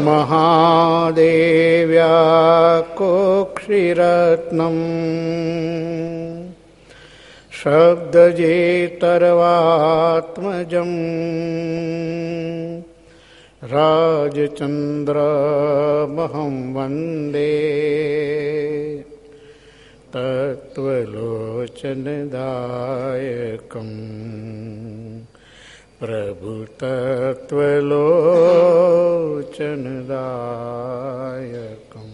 મહાદેવ્યા કોક્ષિરત્નમ શબ્દજેતર્વાત્મજં રાજચંદ્રમહં વંદે તત્વલોચનદાયકં પ્રભુ તત્વલોચનદાયકં.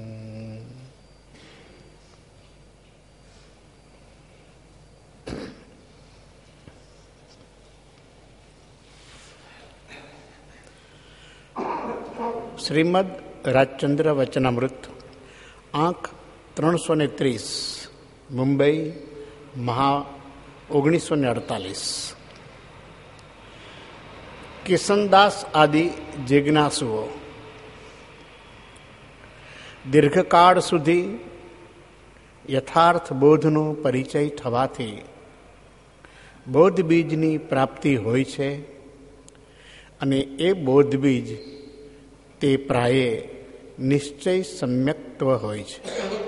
શ્રીમદ રાજચંદ્ર વચનામૃત, આંક 330, મુંબઈ, મહા 1948. કિશનદાસ આદિ જિજ્ઞાસુઓ દીર્ઘકાળ સુધી યથાર્થ બોધનો પરિચય થવાથી બોધ બીજની પ્રાપ્તિ હોય છે અને એ બોધ બીજ તે પ્રાયે નિશ્ચય સમ્યક્ત્વ હોય છે.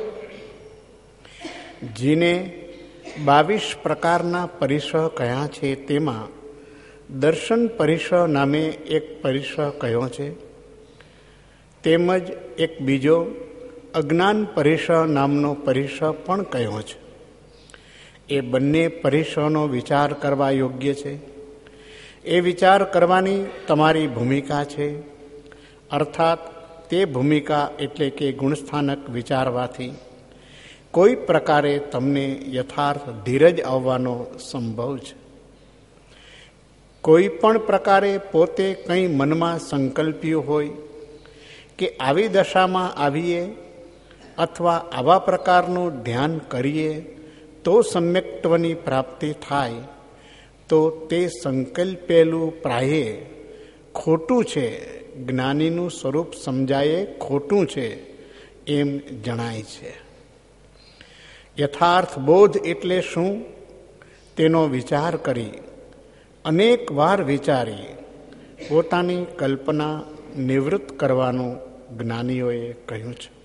જેને 22 પ્રકારના પરિસહ કહ્યા છે તેમાં દર્શન પરિસહ નામે એક પરિસહ કહ્યો છે, તેમજ એક બીજો અજ્ઞાન પરિસહ નામનો પરિસહ પણ કહ્યો છે. એ બંને પરિસહનો વિચાર કરવા યોગ્ય છે. એ વિચાર કરવાની તમારી ભૂમિકા છે. અર્થાત તે ભૂમિકા એટલે કે ગુણસ્થાનક વિચારવાથી કોઈ પ્રકારે તમને યથાર્થ ધીરજ આવવાનો સંભવ છે. કોઈ પણ પ્રકારે પોતે કંઈ મનમાં સંકલ્પ્યું હોય કે આવી દશામાં આવીએ અથવા આવા પ્રકારનું ધ્યાન કરીએ તો સમ્યક્ત્વની પ્રાપ્તિ થાય, તો તે સંકલ્પેલું પ્રાયે ખોટું છે, જ્ઞાનીનું સ્વરૂપ સમજાયે ખોટું છે એમ જણાય છે. યથાર્થ બોધ એટલે શું તેનો વિચાર કરી અનેક વાર વિચારી પોતાની કલ્પના નિવૃત્ત કરવાનું જ્ઞાનીઓએ કહ્યું છે.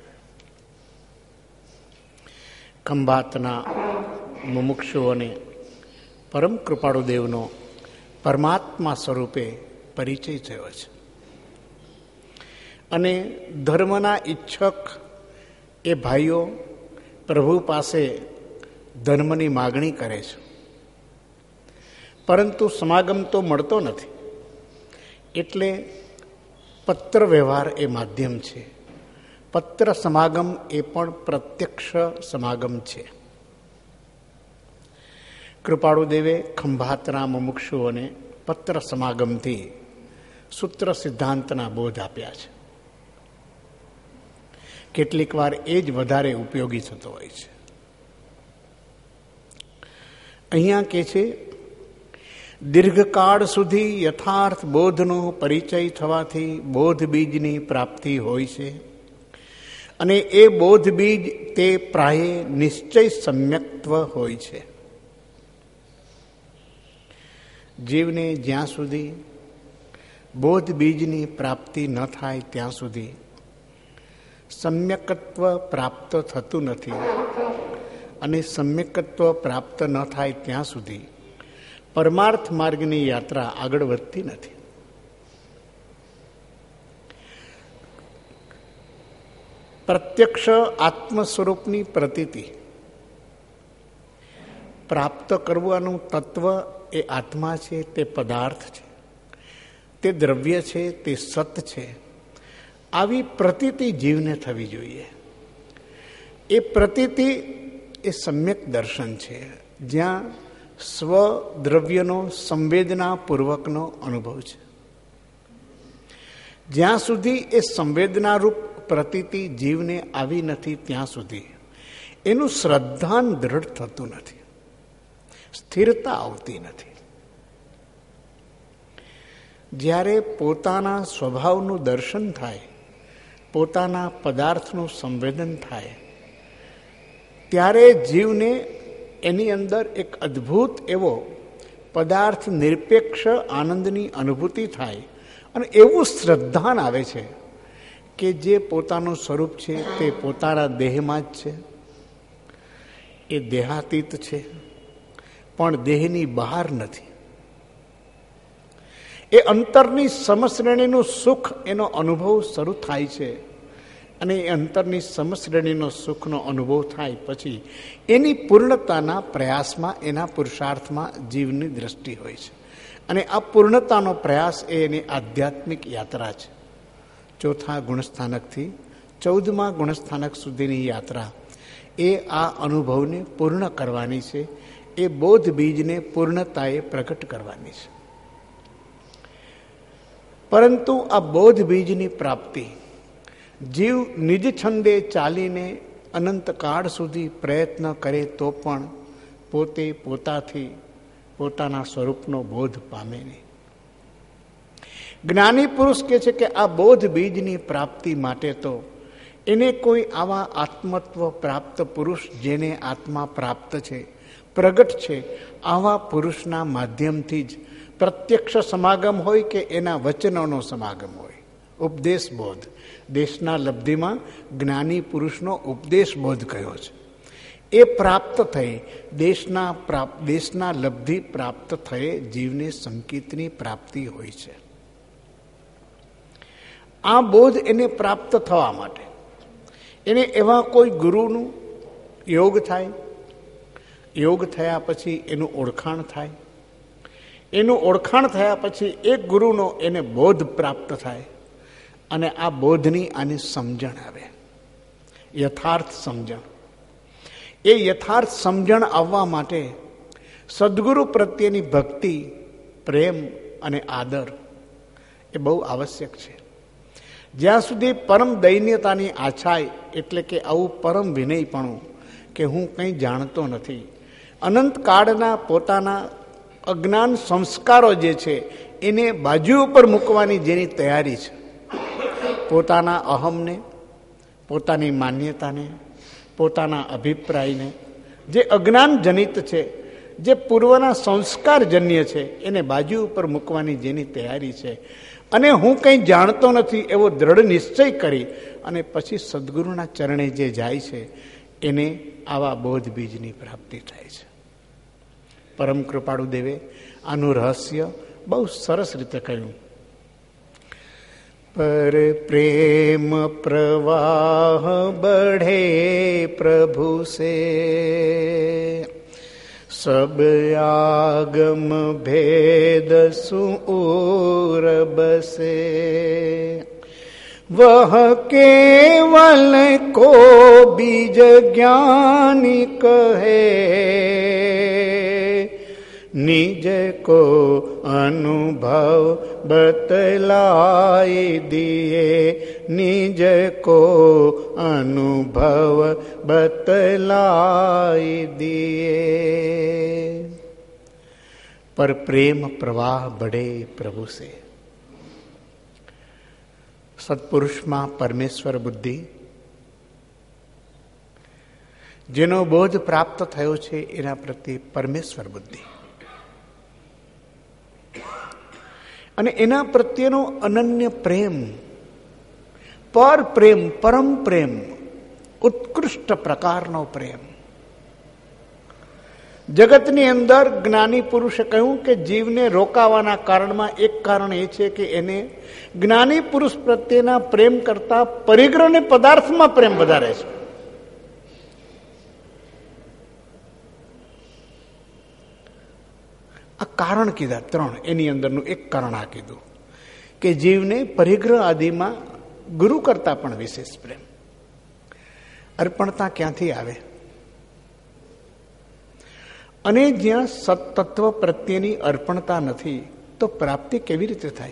ખંભાતના મુમુક્ષુઓને પરમ કૃપાળુદેવનો પરમાત્મા સ્વરૂપે પરિચય થયો છે અને ધર્મના ઈચ્છક એ ભાઈઓ પ્રભુ પાસે ધર્મની માગણી કરે છે, પરંતુ સમાગમ તો મળતો નથી. એટલે પત્ર વ્યવહાર એ માધ્યમ છે. પત્ર સમાગમ એ પણ પ્રત્યક્ષ સમાગમ છે. કૃપાળુદેવે ખંભાતના મુમુક્ષુઓને પત્ર સમાગમથી સૂત્ર સિદ્ધાંતના બોધ આપ્યા છે. કેટલીક વાર એ જ વધારે ઉપયોગી થતો હોય છે. અહીંયા કે છે, દીર્ઘકાળ સુધી યથાર્થ બોધનો પરિચય થવાથી બોધ બીજની પ્રાપ્તિ હોય છે અને એ બોધ બીજ તે પ્રાયે નિશ્ચય સમ્યક્ત્વ હોય છે. જીવને જ્યાં સુધી બોધ બીજની પ્રાપ્તિ ન થાય ત્યાં સુધી સમ્યકત્વ પ્રાપ્ત થતું નથી અને સમ્યકત્વ પ્રાપ્ત ન થાય ત્યાં સુધી પરમાર્થ માર્ગની યાત્રા આગળ વધતી નથી. પ્રત્યક્ષ આત્મ સ્વરૂપની પ્રતીતિ પ્રાપ્ત કરવાનું તત્વ એ આત્મા છે, તે પદાર્થ છે, તે દ્રવ્ય છે, તે સત છે. આવી પ્રતીતિ જીવને થવી જોઈએ. એ પ્રતીતિ એ સમ્યક દર્શન છે, જ્યાં સ્વ દ્રવ્યનો સંવેદનાપૂર્વકનો અનુભવ છે. જ્યાં સુધી એ સંવેદનારૂપ પ્રતીતિ જીવને આવી નથી ત્યાં સુધી એનું શ્રદ્ધાન દ્રઢ થતું નથી, સ્થિરતા આવતી નથી. જ્યારે પોતાના સ્વભાવનું દર્શન થાય, પોતાના પદાર્થનું સંવેદન થાય, ત્યારે જીવને એની અંદર એક અદ્ભુત એવો પદાર્થ નિરપેક્ષ આનંદની અનુભૂતિ થાય અને એવું શ્રદ્ધાન આવે છે કે જે પોતાનું સ્વરૂપ છે તે પોતાના દેહમાં જ છે, એ દેહાતીત છે, પણ દેહની બહાર નથી. એ અંતરની સમશ્રેણીનું સુખ એનો અનુભવ શરૂ થાય છે, અને એ અંતરની સમશ્રેણીનો સુખનો અનુભવ થાય પછી એની પૂર્ણતાના પ્રયાસમાં, એના પુરુષાર્થમાં જીવની દ્રષ્ટિ હોય છે. અને આ પૂર્ણતાનો પ્રયાસ એ એની આધ્યાત્મિક યાત્રા છે. ચોથા ગુણસ્થાનકથી 14મા ગુણસ્થાનક સુધીની યાત્રા એ આ અનુભવને પૂર્ણ કરવાની છે. એ બોધ બીજને પૂર્ણતાએ પ્રગટ કરવાની છે. પરંતુ આ બોધ બીજની પ્રાપ્તિ જીવ નિજ છંદે ચાલીને અનંતકાળ સુધી પ્રયત્ન કરે તો પણ પોતે પોતાથી પોતાના સ્વરૂપનો બોધ પામે નહીં. જ્ઞાની પુરુષ કહે છે કે આ બોધ બીજની પ્રાપ્તિ માટે તો એને કોઈ આવા આત્મત્વ પ્રાપ્ત પુરુષ, જેને આત્મા પ્રાપ્ત છે, પ્રગટ છે, આવા પુરુષના માધ્યમથી જ પ્રત્યક્ષ સમાગમ હોય કે એના વચનોનો સમાગમ હોય. ઉપદેશ બોધ, દેશના લબ્ધિમાં જ્ઞાની પુરુષનો ઉપદેશ બોધ કયો છે. એ પ્રાપ્ત થઈ દેશના લબ્ધિ પ્રાપ્ત થયે જીવને સંકિતની પ્રાપ્તિ હોય છે. આ બોધ એને પ્રાપ્ત થવા માટે એને એવા કોઈ ગુરુનું યોગ થાય, યોગ થયા પછી એનું ઓળખાણ થાય, એનું ઓળખાણ થયા પછી એક ગુરુનો એને બોધ પ્રાપ્ત થાય, અને આ બોધની આની સમજણ આવે, યથાર્થ સમજણ. એ યથાર્થ સમજણ આવવા માટે સદગુરુ પ્રત્યેની ભક્તિ, પ્રેમ અને આદર એ બહુ આવશ્યક છે. જ્યાં સુધી પરમ દૈન્યતાની આછાય, એટલે કે આવું પરમ વિનયપણું કે હું કંઈ જાણતો નથી, અનંતકાળના પોતાના અજ્ઞાન સંસ્કારો જે છે એને બાજુ ઉપર મૂકવાની જેની તૈયારી છે, પોતાના અહમને, પોતાની માન્યતાને, પોતાના અભિપ્રાયને, જે અજ્ઞાન જનિત છે, જે પૂર્વના સંસ્કારજન્ય છે, એને બાજુ ઉપર મૂકવાની જેની તૈયારી છે, અને હું કંઈ જાણતો નથી એવો દ્રઢ નિશ્ચય કરી અને પછી સદગુરુના ચરણે જે જાય છે, એને આવા બોધ બીજની પ્રાપ્તિ થાય છે. પરમ કૃપાળુ દેવે આનું રહસ્ય બહુ સરસ રીતે કહ્યું. पर प्रेम प्रवाह बढ़े प्रभु से, सब आगम भेद सुर बसे, वह केवल को बीज ज्ञानी कहे, निज को अनुभव बतलाई दिए, निज को अनुभव बतलाई दिए. पर प्रेम प्रवाह बढ़े प्रभु से. સત્પુરુષમાં પરમેશ્વર બુદ્ધિ, જેનો બોધ પ્રાપ્ત થયો છે એના પ્રત્યે પરમેશ્વર બુદ્ધિ અને એના પ્રત્યેનો અનન્ય પ્રેમ, પર પ્રેમ, પરમ પ્રેમ, ઉત્કૃષ્ટ પ્રકારનો પ્રેમ. જગતની અંદર જ્ઞાની પુરુષે કહ્યું કે જીવને રોકાવાના કારણમાં એક કારણ એ છે કે એને જ્ઞાની પુરુષ પ્રત્યેના પ્રેમ કરતા પરિગ્રહને પદાર્થમાં પ્રેમ વધારે છે. આ કારણ કીધા 3, એની અંદરનું એક કારણ આ કીધું કે જીવને પરિગ્રહ આદિમાં ગુરુ કરતા પણ વિશેષ પ્રેમ. અર્પણતા ક્યાંથી આવે? અને જ્યાં સત્તત્વ પ્રત્યેની અર્પણતા નથી તો પ્રાપ્તિ કેવી રીતે થાય?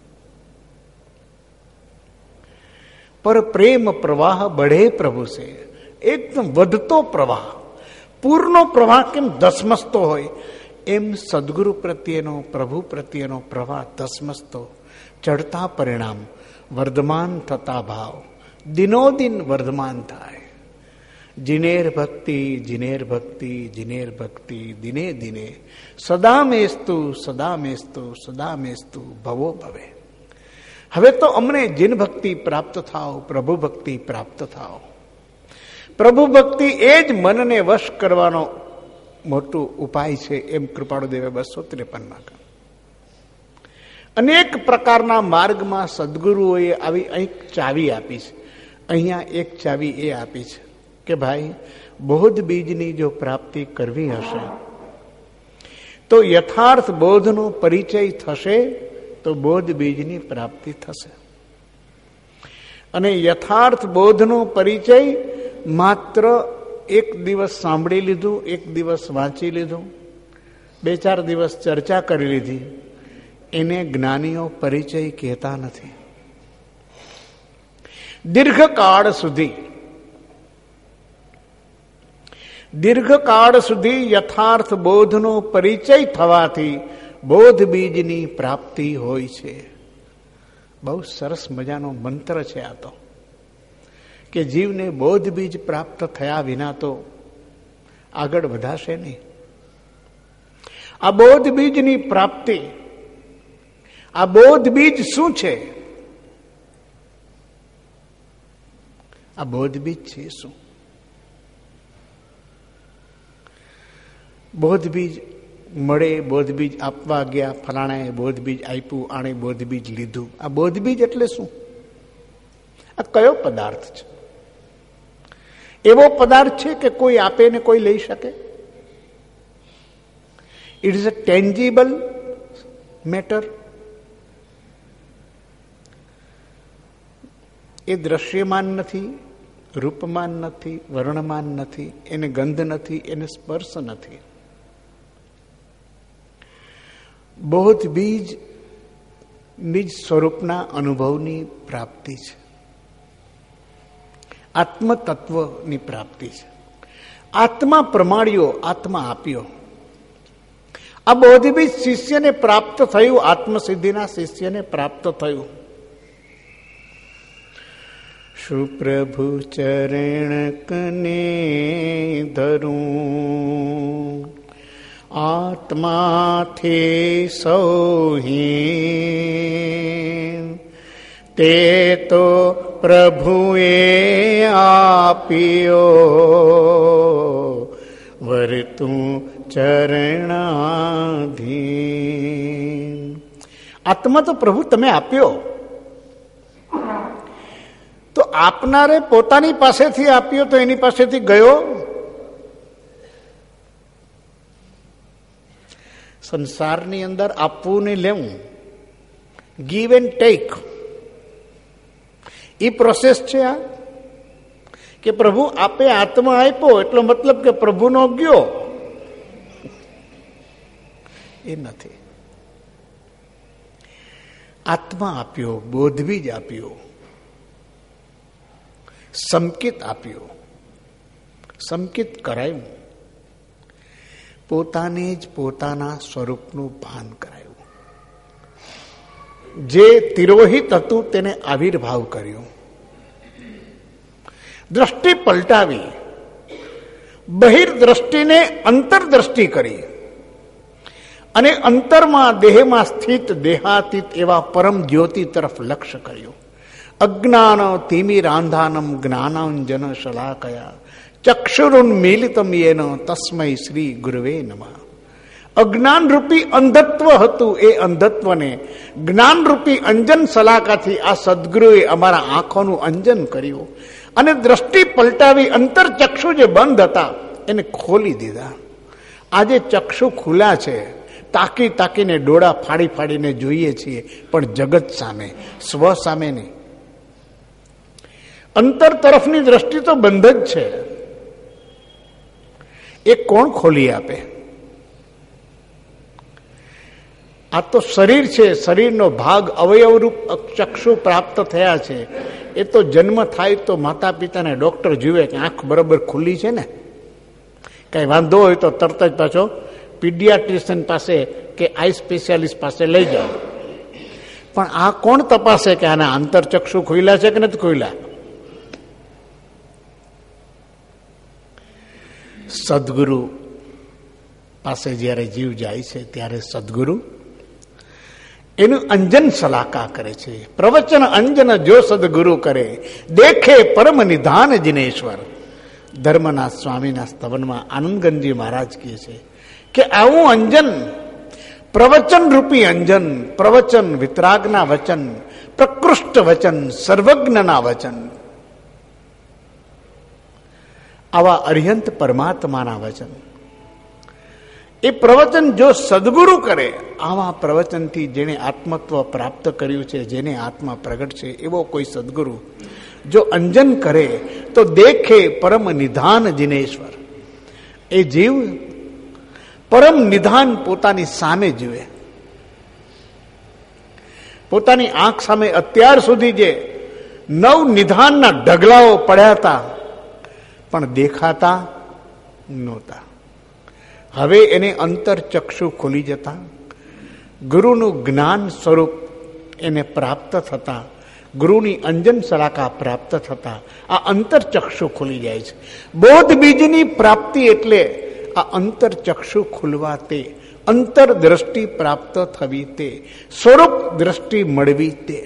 પર પ્રેમ પ્રવાહ બઢે પ્રભુ સે. એકદમ વધતો પ્રવાહ, પૂરનો પ્રવાહ કેમ ધસમસતો હોય, એમ સદગુરુ પ્રત્યેનો, પ્રભુ પ્રત્યેનો પ્રવાહ ધસમસતો, ચડતા પરિણામ વર્ધમાન થતા ભાવ દિનોદિન વર્ધમાન થાય. जिनेर भक्ति, जिनेर भक्ति, जिनेर भक्ति, दिने दिने सदा मेस्तु, सदा मेस्तु, सदा मेस्तु, भवो भवे. હવે તો અમને જીન ભક્તિ પ્રાપ્ત થાવ, પ્રભુ ભક્તિ પ્રાપ્ત થાવ. પ્રભુ ભક્તિ એ જ મનને વશ કરવાનો મોટો ઉપાય છે, એમ કૃપાળુદેવે 253માં કહ્યું. અનેક પ્રકારના માર્ગમાં સદગુરુઓએ આવી એક ચાવી આપી છે. અહીંયા એક ચાવી એ આપી છે કે ભાઈ, બોધ બીજની જો પ્રાપ્તિ કરવી હશે તો યથાર્થ બોધનો પરિચય થશે તો બોધ બીજની પ્રાપ્તિ થશે. અને યથાર્થ બોધનો પરિચય માત્ર એક દિવસ સાંભળી લીધું, એક દિવસ વાંચી લીધું, 2-4 દિવસ ચર્ચા કરી લીધી, એને જ્ઞાનીઓ પરિચય કહેતા નથી. દીર્ઘકાળ સુધી યથાર્થ બોધનો પરિચય થવાથી બોધ બીજની પ્રાપ્તિ હોય છે. બહુ સરસ મજાનો મંત્ર છે આ તો, કે જીવને બોધ બીજ પ્રાપ્ત થયા વિના તો આગળ વધાશે નહીં. આ બોધ બીજની પ્રાપ્તિ, આ બોધ બીજ શું છે? આ બોધ બીજ છે શું? બોધ બીજ મળે, બોધ બીજ આપવા ગયા, ફલાણાએ બોધ બીજ આપ્યું, આણે બોધ બીજ લીધું. આ બોધ બીજ એટલે શું? આ કયો પદાર્થ છે? એવો પદાર્થ છે કે કોઈ આપે ને કોઈ લઈ શકે? It is a tangible matter. એ દ્રશ્યમાન નથી, રૂપમાન નથી, વર્ણમાન નથી, એને ગંધ નથી, એને સ્પર્શ નથી. બોધ બીજ નિજ સ્વરૂપના અનુભવની પ્રાપ્તિ છે, આત્મતત્વની પ્રાપ્તિ છે. આત્મા પ્રમાણ્યો, આત્મા આપ્યો. આ બોધ બીજ શિષ્યને પ્રાપ્ત થયું, આત્મસિદ્ધિના શિષ્યને પ્રાપ્ત થયું. સુપ્રભુ ચરણ કને ધરું, આત્માથી સૌહીન, તે તો પ્રભુએ આપ્યો, વર્તું ચરણાધીન. આત્મા તો પ્રભુ તમે આપ્યો. તો આપનારે પોતાની પાસેથી આપ્યો તો એની પાસેથી ગયો? સંસારની અંદર આપવું ને લેવું, ગીવ એન્ડ ટેક, એ પ્રોસેસ છે આ. કે પ્રભુ આપે આત્મા આપ્યો એટલો મતલબ કે પ્રભુનો ગયો, એ નથી. આત્મા આપ્યો, બોધબીજ આપ્યો, સંકિત આપ્યો, સંકિત કરાયું, પોતાને જ પોતાના સ્વરૂપનું ભાન કરાયું. જે તિરોહિત હતું તેને આવિર્ભાવ કર્યો, દ્રષ્ટિ પલટાવી, બહિર્દ્રષ્ટિને અંતરદ્રષ્ટિ કરી અને અંતરમાં દેહમાં સ્થિત દેહાતીત એવા પરમ જ્યોતિ તરફ લક્ષ્ય કર્યું. અજ્ઞાન તિમિરાંધાનમ જ્ઞાનાંજન શલાકયા ચક્ષુરુન્મીલિતમ યેન તસ્મૈ શ્રી ગુરવે નમઃ. અજ્ઞાન રૂપી અંધત્વ હતું, એ અંધત્વને જ્ઞાન રૂપી અંજન શલાકાથી આ સદગુરુએ અમારા આંખોનું અંજન કર્યું અને દ્રષ્ટિ પલટાવી અંતર ચક્ષુ જે બંધ હતા એને ખોલી દીધા. આજે ચક્ષુ ખુલ્લા છે, તાકી તાકીને ડોળા ફાડી ફાડીને જોઈએ છીએ, પણ જગત સામે, સ્વ સામે નહીં. અંતર તરફની દ્રષ્ટિ તો બંધ જ છે. એ કોણ ખોલી આપે? આ તો શરીર છે, શરીરનો ભાગ, અવયવરૂપ ચક્ષુ પ્રાપ્ત થયા છે. એ તો જન્મ થાય તો માતા પિતાને ડોક્ટર જુએ કે આંખ બરાબર ખુલ્લી છે ને, કઈ વાંધો હોય તો તરત જ પાછો પીડિયાટ્રિશિયન પાસે કે આઈ સ્પેશિયાલિસ્ટ પાસે લઈ જાઓ. પણ આ કોણ તપાસે કે આના આંતરચક્ષુ ખુલ્લા છે કે નથી ખુલ્લા? સદગુરુ પાસે જ્યારે જીવ જાય છે ત્યારે સદગુરુ એનું અંજન સલાકા કરે છે. પ્રવચન અંજન જો સદગુરુ કરે, દેખે પરમ નિધાન જિનેશ્વર. ધર્મના સ્વામીના સ્તવનમાં આનંદગંજી મહારાજ કહે છે કે આવું અંજન, પ્રવચન રૂપી અંજન, પ્રવચન વિતરાગના વચન, પ્રકૃષ્ટ વચન, સર્વજ્ઞના વચન, આવા અરિહંત પરમાત્માના વચન, એ પ્રવચન જો સદગુરુ કરે, આવા પ્રવચનથી જેને આત્મત્વ પ્રાપ્ત કર્યું છે, જેને આત્મા પ્રગટ છે, એવો કોઈ સદગુરુ જો અંજન કરે તો દેખે પરમ નિધાન જિનેશ્વર. એ જીવ પરમ નિધાન પોતાની સામે જુએ. પોતાની આંખ સામે અત્યાર સુધી જે નવ નિધાનના ઢગલાઓ પડ્યા હતા પણ દેખાતા નહોતા, હવે એને અંતરચક્ષુ ખુલી જતા, ગુરુનું જ્ઞાન સ્વરૂપ એને પ્રાપ્ત થતા, ગુરુની અંજન સલાકા પ્રાપ્ત થતા આ અંતરચક્ષુ ખુલી જાય છે. બોધ બીજની પ્રાપ્તિ એટલે આ અંતરચક્ષુ ખુલવા, તે અંતર દ્રષ્ટિ પ્રાપ્ત થવી, તે સ્વરૂપ દ્રષ્ટિ મળવી, તે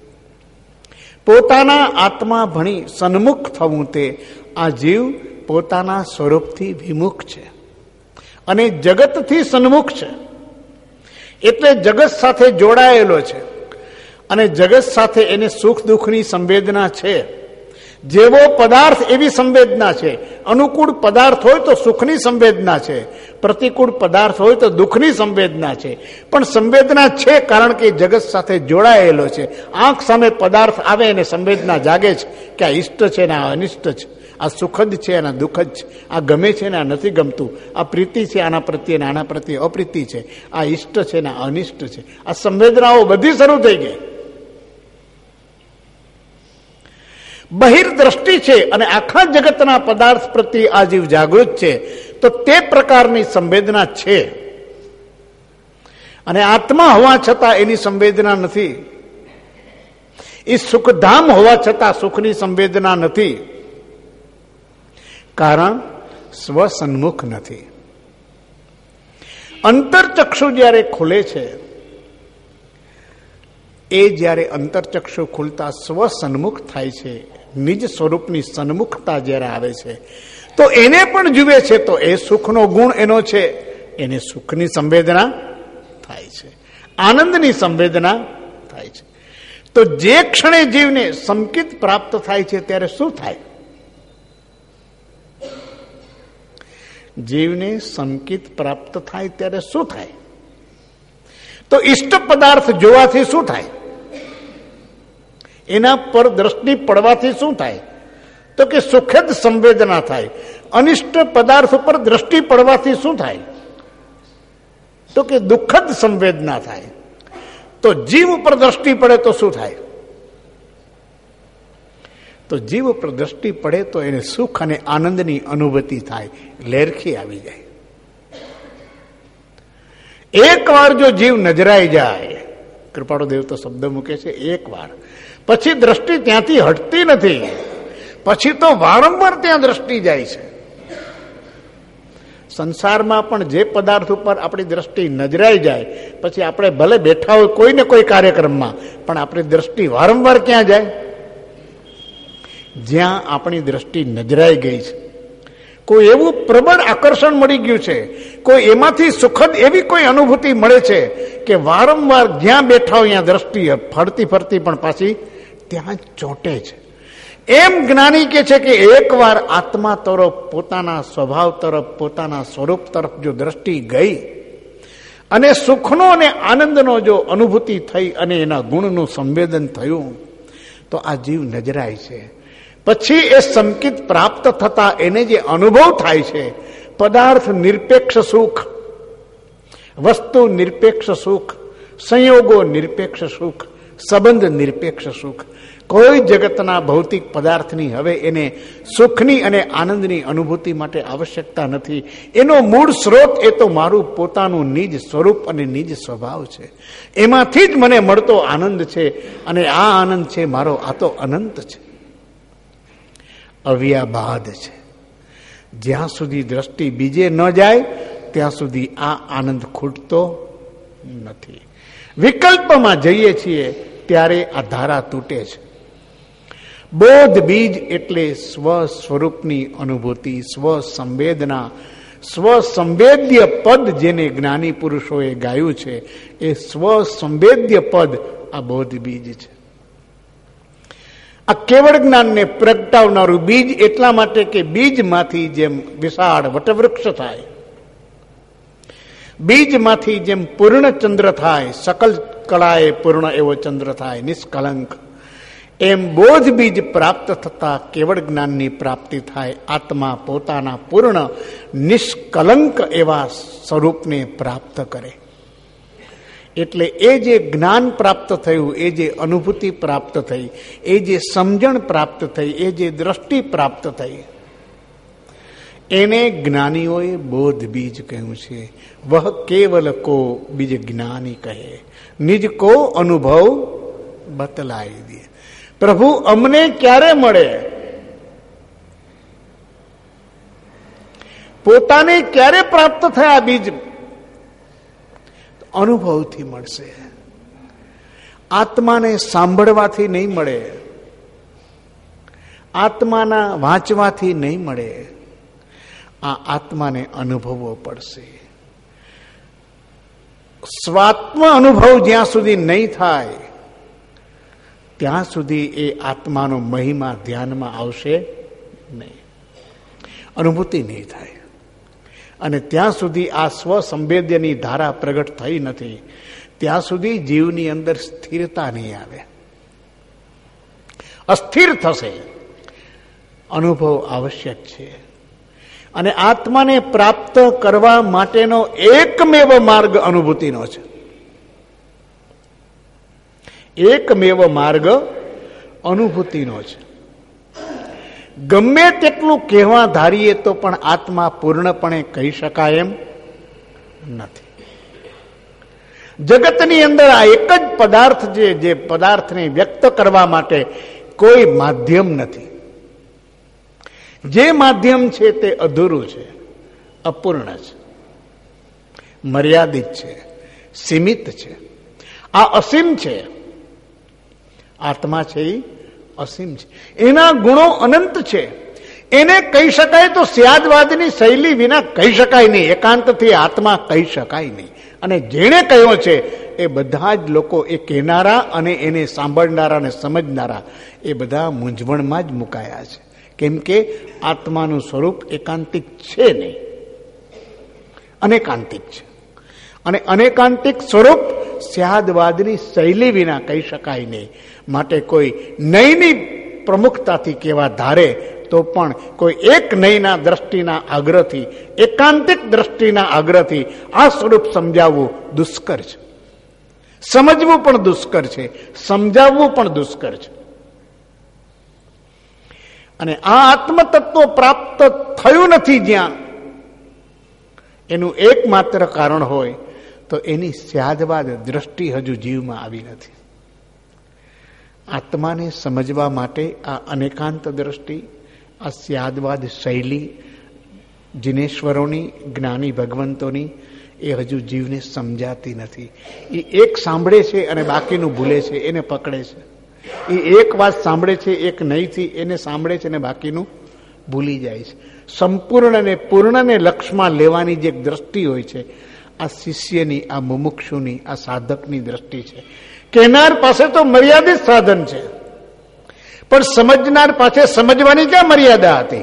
પોતાના આત્મા ભણી સન્મુખ થવું, તે આ જીવ પોતાના સ્વરૂપથી વિમુખ છે અને જગતથી સન્મુખ છે. એટલે જગત સાથે જોડાયેલો છે અને જગત સાથે એને સુખ દુઃખની સંવેદના છે. જેવો પદાર્થ એવી સંવેદના છે. અનુકૂળ પદાર્થ હોય તો સુખની સંવેદના છે, પ્રતિકૂળ પદાર્થ હોય તો દુઃખની સંવેદના છે. પણ સંવેદના છે કારણ કે જગત સાથે જોડાયેલો છે. આંખ સામે પદાર્થ આવે અને સંવેદના જાગે છે કે આ ઇષ્ટ છે ને આ અનિષ્ટ છે, આ સુખદ છે અને દુઃખદ છે, આ ગમે છે ને આ નથી ગમતું, આ પ્રીતિ છે આના પ્રત્યે ને આના પ્રત્યે અપ્રીતિ છે, આ ઇષ્ટ છે ને આ અનિષ્ટ છે. આ સંવેદનાઓ બધી શરૂ થઈ ગઈ. બહિર્દ્રષ્ટિ છે અને આખા જગતના પદાર્થ પ્રત્યે આ જીવ જાગૃત છે, તો તે પ્રકારની સંવેદના છે. અને આત્મા હોવા છતાં એની સંવેદના નથી. એ સુખધામ હોવા છતાં સુખની સંવેદના નથી, કારણ સ્વસન્મુખ નથી. અંતરચક્ષુ જ્યારે ખુલે છે, એ જ્યારે અંતરચક્ષુ ખુલતા સ્વસન્મુખ થાય છે, નિજ સ્વરૂપની સન્મુખતા જ્યારે આવે છે, તો એને પણ જુએ છે, તો એ સુખનો ગુણ એનો છે, એને સુખની સંવેદના થાય છે, આનંદની સંવેદના થાય છે. તો જે ક્ષણે જીવને સંકિત પ્રાપ્ત થાય છે ત્યારે શું થાય? જીવને સંકિત પ્રાપ્ત થાય ત્યારે શું થાય? તો ઇષ્ટ પદાર્થ જોવાથી શું થાય? એના પર દ્રષ્ટિ પડવાથી શું થાય? તો કે સુખદ સંવેદના થાય. અનિષ્ટ પદાર્થ ઉપર દ્રષ્ટિ પડવાથી શું થાય? તો કે દુઃખદ સંવેદના થાય. તો જીવ ઉપર દ્રષ્ટિ પડે તો શું થાય? તો જીવ ઉપર દ્રષ્ટિ પડે તો એને સુખ અને આનંદની અનુભૂતિ થાય, લેરખી આવી જાય. એક વાર જો જીવ નજરાઈ જાય, કૃપાળુ દેવ તો શબ્દ મૂકે છે એક વાર, પછી દ્રષ્ટિ ત્યાંથી હટતી નથી, પછી તો વારંવાર ત્યાં દ્રષ્ટિ જાય છે. સંસારમાં પણ જે પદાર્થ ઉપર આપણી દ્રષ્ટિ નજરાઈ જાય, પછી આપણે ભલે બેઠા હોય કોઈ ને કોઈ કાર્યક્રમમાં, પણ આપણી દ્રષ્ટિ વારંવાર ક્યાં જાય? જ્યાં આપણી દ્રષ્ટિ નજરાઈ ગઈ છે. કોઈ એવું પ્રબળ આકર્ષણ મળી ગયું છે, કોઈ એમાંથી સુખદ એવી કોઈ અનુભૂતિ મળે છે કે વારંવાર જ્યાં બેઠા હોય ત્યાં દ્રષ્ટિ ફરતી ફરતી પણ પાછી ત્યાં ચોંટે છે. એમ જ્ઞાની કે છે કે એકવાર આત્મા તરફ, પોતાના સ્વભાવ તરફ, પોતાના સ્વરૂપ તરફ જો દ્રષ્ટિ ગઈ અને સુખનો અને આનંદનો જો અનુભૂતિ થઈ અને એના ગુણનું સંવેદન થયું, તો આ જીવ નજરાય છે. પછી એ સંકિત પ્રાપ્ત થતા એને જે અનુભવ થાય છે, પદાર્થ નિરપેક્ષ સુખ, વસ્તુ નિરપેક્ષ સુખ, સંયોગો નિરપેક્ષ સુખ, સંબંધ નિરપેક્ષ સુખ, કોઈ જગતના ભૌતિક પદાર્થની હવે એને સુખની અને આનંદની અનુભૂતિ માટે આવશ્યકતા નથી. એનો મૂળ સ્ત્રોત એ તો મારું પોતાનું નિજ સ્વરૂપ અને નિજ સ્વભાવ છે. એમાંથી જ મને મળતો આનંદ છે અને આ આનંદ છે મારો, આ તો અનંત છે, અવ્યાબાદ છે. જ્યાં સુધી દ્રષ્ટિ બીજે ન જાય ત્યાં સુધી આ આનંદ ખૂટતો નથી. વિકલ્પમાં જઈએ છીએ ત્યારે આ ધારા તૂટે છે. બોધ બીજ એટલે સ્વ સ્વરૂપની અનુભૂતિ, સ્વ સંવેદના, સ્વ સંવેદ્ય પદ જેને જ્ઞાની પુરુષોએ ગાયું છે એ સ્વ સંવેદ્ય પદ આ બોધ બીજ છે. આ કેવળ જ્ઞાનને પ્રગટાવનારું બીજ એટલા માટે કે બીજમાંથી જેમ વિશાળ વટવૃક્ષ થાય, બીજમાંથી જેમ પૂર્ણ ચંદ્ર થાય, સકલ કળાએ પૂર્ણ એવો ચંદ્ર થાય, નિષ્કલંક, એમ બોધ બીજ પ્રાપ્ત થતા કેવળ જ્ઞાનની પ્રાપ્તિ થાય. આત્મા પોતાના પૂર્ણ નિષ્કલંક એવા સ્વરૂપને પ્રાપ્ત કરે. એટલે એ જે જ્ઞાન પ્રાપ્ત થયું, એ જે અનુભૂતિ પ્રાપ્ત થઈ, એ જે સમજણ પ્રાપ્ત થઈ, એ જે દ્રષ્ટિ પ્રાપ્ત થઈ, એને જ્ઞાનીઓએ બોધ બીજ કહ્યું છે. વહ કેવલ કો બીજ જ્ઞાની કહે, નિજ કો અનુભવ બતલાઈ દે. પ્રભુ અમને ક્યારે મળે? પોતાને ક્યારે પ્રાપ્ત થયા બીજ? અનુભવથી મળશે. આત્માને સાંભળવાથી નહીં મળે, આત્માના વાંચવાથી નહીં મળે. આ આત્માને અનુભવવો પડશે. સ્વાત્મ અનુભવ જ્યાં સુધી નહીં થાય ત્યાં સુધી એ આત્માનો મહિમા ધ્યાનમાં આવશે નહીં, અનુભૂતિ નહીં થાય. અને ત્યાં સુધી આ સ્વ સંવેદ્યની ધારા પ્રગટ થઈ નથી ત્યાં સુધી જીવની અંદર સ્થિરતા નહીં આવે, અસ્થિર થશે. અનુભવ આવશ્યક છે. અને આત્માને પ્રાપ્ત કરવા માટેનો એકમેવ માર્ગ અનુભૂતિનો છે. એકમેવ માર્ગ અનુભૂતિનો છે. ગમે તેટલું કહેવા ધારીએ તો પણ આત્મા પૂર્ણપણે કહી શકાય એમ નથી. જગતની અંદર આ એક જ પદાર્થ છે જે પદાર્થને વ્યક્ત કરવા માટે કોઈ માધ્યમ નથી. જે માધ્યમ છે તે અધૂરું છે, અપૂર્ણ છે, મર્યાદિત છે, સીમિત છે. આ અસીમ છે. આત્મા છે એ અસીમ છે. એના ગુણો અનંત છે. એને કહી શકાય તો સ્યાદવાદની શૈલી વિના કહી શકાય નહીં, એકાંતથી આત્મા કહી શકાય નહીં. અને જેણે કહ્યો છે એ બધા જ લોકો, એ કહેનારા અને એને સાંભળનારા અને સમજનારા, એ બધા મૂંઝવણમાં જ મુકાયા છે. કેમ કે આત્માનું સ્વરૂપ એકાંતિક છે નહીં, અનેકાંતિક છે. અને અનેકાંતિક સ્વરૂપ સ્યાદવાદની શૈલી વિના કહી શકાય નહીં. માટે કોઈ નયની પ્રમુખતાથી કહેવા ધારે તો પણ કોઈ એક નયના દ્રષ્ટિના આગ્રહથી, એકાંતિક દ્રષ્ટિના આગ્રહથી આ સ્વરૂપ સમજાવવું દુષ્કર છે. સમજવું પણ દુષ્કર છે, સમજાવવું પણ દુષ્કર છે. અને આ આત્મતત્વ પ્રાપ્ત થયું નથી જ્યાં, એનું એકમાત્ર કારણ હોય તો એની સ્યાદવાદ દ્રષ્ટિ હજુ જીવમાં આવી નથી. આત્માને સમજવા માટે આ અનેકાંત દ્રષ્ટિ, આ સ્યાદવાદ શૈલી જિનેશ્વરોની, જ્ઞાની ભગવંતોની, એ હજુ જીવને સમજાતી નથી. એ એક સાંભળે છે અને બાકીનું ભૂલે છે, એને પકડે છે. એ એક વાત સાંભળે છે એક નહીંથી, એને સાંભળે છે અને બાકીનું ભૂલી જાય છે. સંપૂર્ણ ને પૂર્ણને લક્ષમાં લેવાની જે દ્રષ્ટિ હોય છે, આ શિષ્યની, આ મુમુક્ષુની, આ સાધકની દ્રષ્ટિ છે. કહેનાર પાસે તો મર્યાદિત સાધન છે, પણ સમજનાર પાસે સમજવાની ક્યાં મર્યાદા હતી?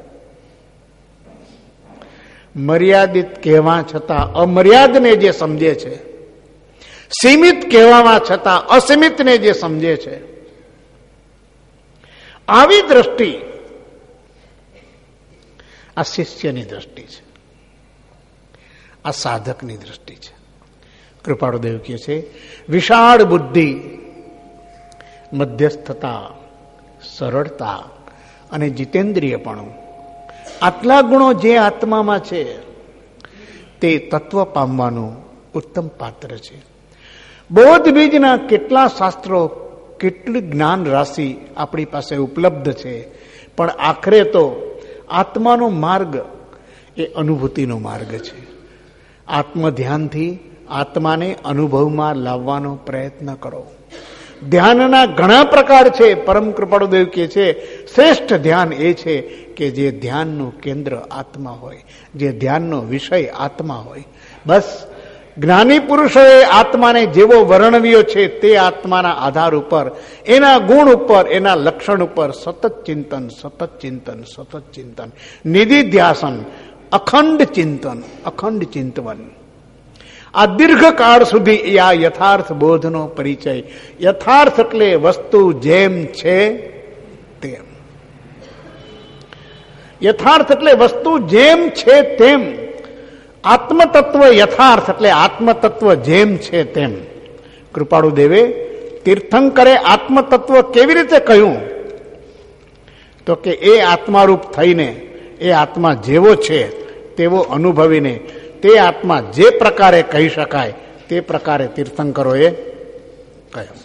મર્યાદિત કહેવા છતાં અમર્યાદને જે સમજે છે, સીમિત કહેવામાં છતાં અસીમિતને જે સમજે છે, આવી દ્રષ્ટિ આ શિષ્યની દ્રષ્ટિ છે, આ સાધકની દ્રષ્ટિ છે. કૃપાળુદેવ કહે છે, વિશાળ બુદ્ધિ, મધ્યસ્થતા, સરળતા અને જીતેન્દ્રિયપણું, આટલા ગુણો જે આત્મામાં છે તે તત્વ પામવાનું ઉત્તમ પાત્ર છે. બોધ બીજના કેટલા શાસ્ત્રો, કેટલી જ્ઞાન રાશિ આપણી પાસે ઉપલબ્ધ છે, પણ આખરે તો આત્માનો માર્ગ એ અનુભૂતિનો માર્ગ છે. આત્મધ્યાનથી આત્માને અનુભવમાં લાવવાનો પ્રયત્ન કરો. ધ્યાનના ઘણા પ્રકાર છે. પરમ કૃપાળુદેવ કહે છે શ્રેષ્ઠ ધ્યાન એ છે કે જે ધ્યાનનું કેન્દ્ર આત્મા હોય, જે ધ્યાનનો વિષય આત્મા હોય. બસ જ્ઞાની પુરુષોએ આત્માને જેવો વર્ણવ્યો છે તે આત્માના આધાર ઉપર, એના ગુણ ઉપર, એના લક્ષણ ઉપર સતત ચિંતન, સતત ચિંતન, સતત ચિંતન, નિધિધ્યાસન, અખંડ ચિંતન, અખંડ ચિંતવન. આ દીર્ઘકાળ સુધી આ યથાર્થ બોધનો પરિચય. યથાર્થ એટલે વસ્તુ જેમ છે તેમ. યથાર્થ એટલે વસ્તુ જેમ છે તેમ. આત્મતત્વ યથાર્થ એટલે આત્મતત્વ જેમ છે તેમ. કૃપાળુ દેવે તીર્થંકરે આત્મતત્વ કેવી રીતે કહ્યું? તો કે એ આત્મારૂપ થઈને, એ આત્મા જેવો છે તેવો અનુભવીને, તે આત્મા જે પ્રકારે કહી શકાય તે પ્રકારે તીર્થંકરોએ કહ્યું.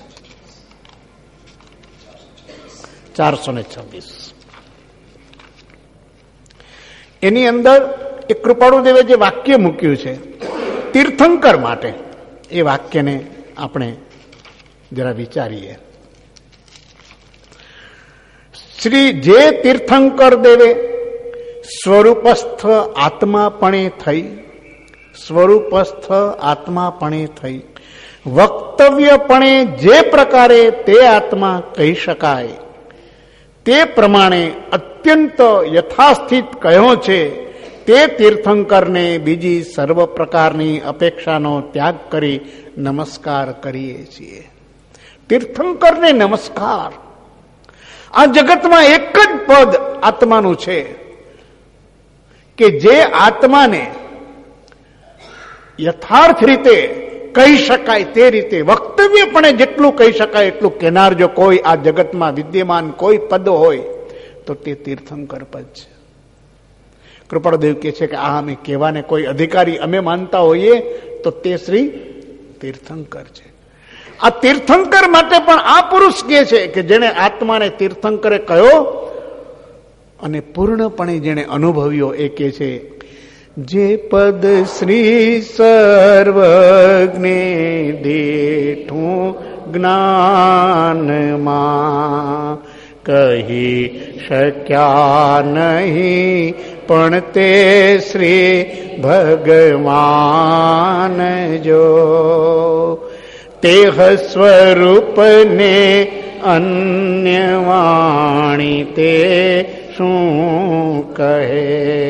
426 એની અંદર એ કૃપાળુદેવે જે વાક્ય મૂક્યું છે તીર્થંકર માટે, એ વાક્યને આપણે જરા વિચારીએ. શ્રી જે તીર્થંકર દેવે સ્વરૂપસ્થ આત્માપણે થઈ, સ્વરૂપસ્થ આત્માપણે થઈ વક્તવ્યપણે જે પ્રકારે તે આત્મા કહી શકાય તે પ્રમાણે અત્યંત યથાસ્થિત કહ્યો છે, તે તીર્થંકરને બીજી સર્વ પ્રકારની અપેક્ષાનો ત્યાગ કરી નમસ્કાર કરીએ છીએ. તીર્થંકરને નમસ્કાર. આ જગતમાં એક જ પદ આત્માનું છે કે જે આત્માને યથાર્થ રીતે કહી શકાય તે રીતે વક્તવ્યપણે જેટલું કહી શકાય એટલું કહેનાર જો કોઈ આ જગતમાં વિદ્યમાન કોઈ પદ હોય તો તે તીર્થંકર પદ છે. કૃપાળુદેવ કહે છે કે આ અમે કહેવાને કોઈ અધિકારી અમે માનતા હોઈએ તો તે શ્રી તીર્થંકર છે. આ તીર્થંકર માટે પણ આ પુરુષ કહે છે કે જેણે આત્માને તીર્થંકરે કહ્યો અને પૂર્ણપણે જેણે અનુભવ્યો એ કહે છે જે પદ શ્રી સર્વજ્ઞે દેઠું જ્ઞાનમાં કહી શક્યા નહીં પણ તે શ્રી ભગવાન જો તેહ સ્વરૂપને અન્ય વાણી તે શું કહે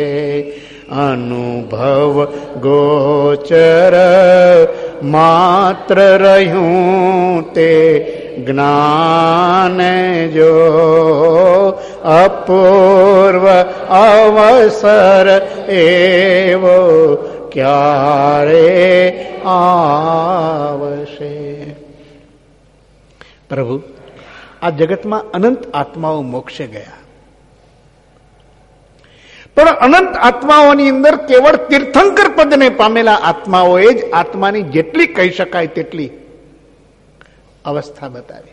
અનુભવ ગોચર માત્ર રહ્યું તે જ્ઞાન જો અપૂર્વ અવસર એવો ક્યારે આવશે. પ્રભુ, આ જગતમાં અનંત આત્માઓ મોક્ષે ગયા, પણ અનંત આત્માઓની અંદર કેવળ તીર્થંકર પદને પામેલા આત્માઓએ જ આત્માની જેટલી કહી શકાય તેટલી અવસ્થા બતાવી.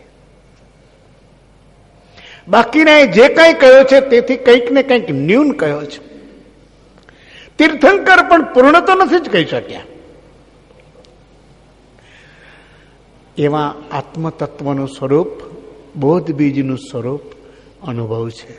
બાકીના જે કંઈ કહ્યો છે તેથી કંઈક ને કંઈક ન્યૂન કહ્યો છે. તીર્થંકર પણ પૂર્ણ તો નથી જ કહી શક્યા. એવા આત્મતત્વનું સ્વરૂપ, બોધ બીજનું સ્વરૂપ અનુભવ છે.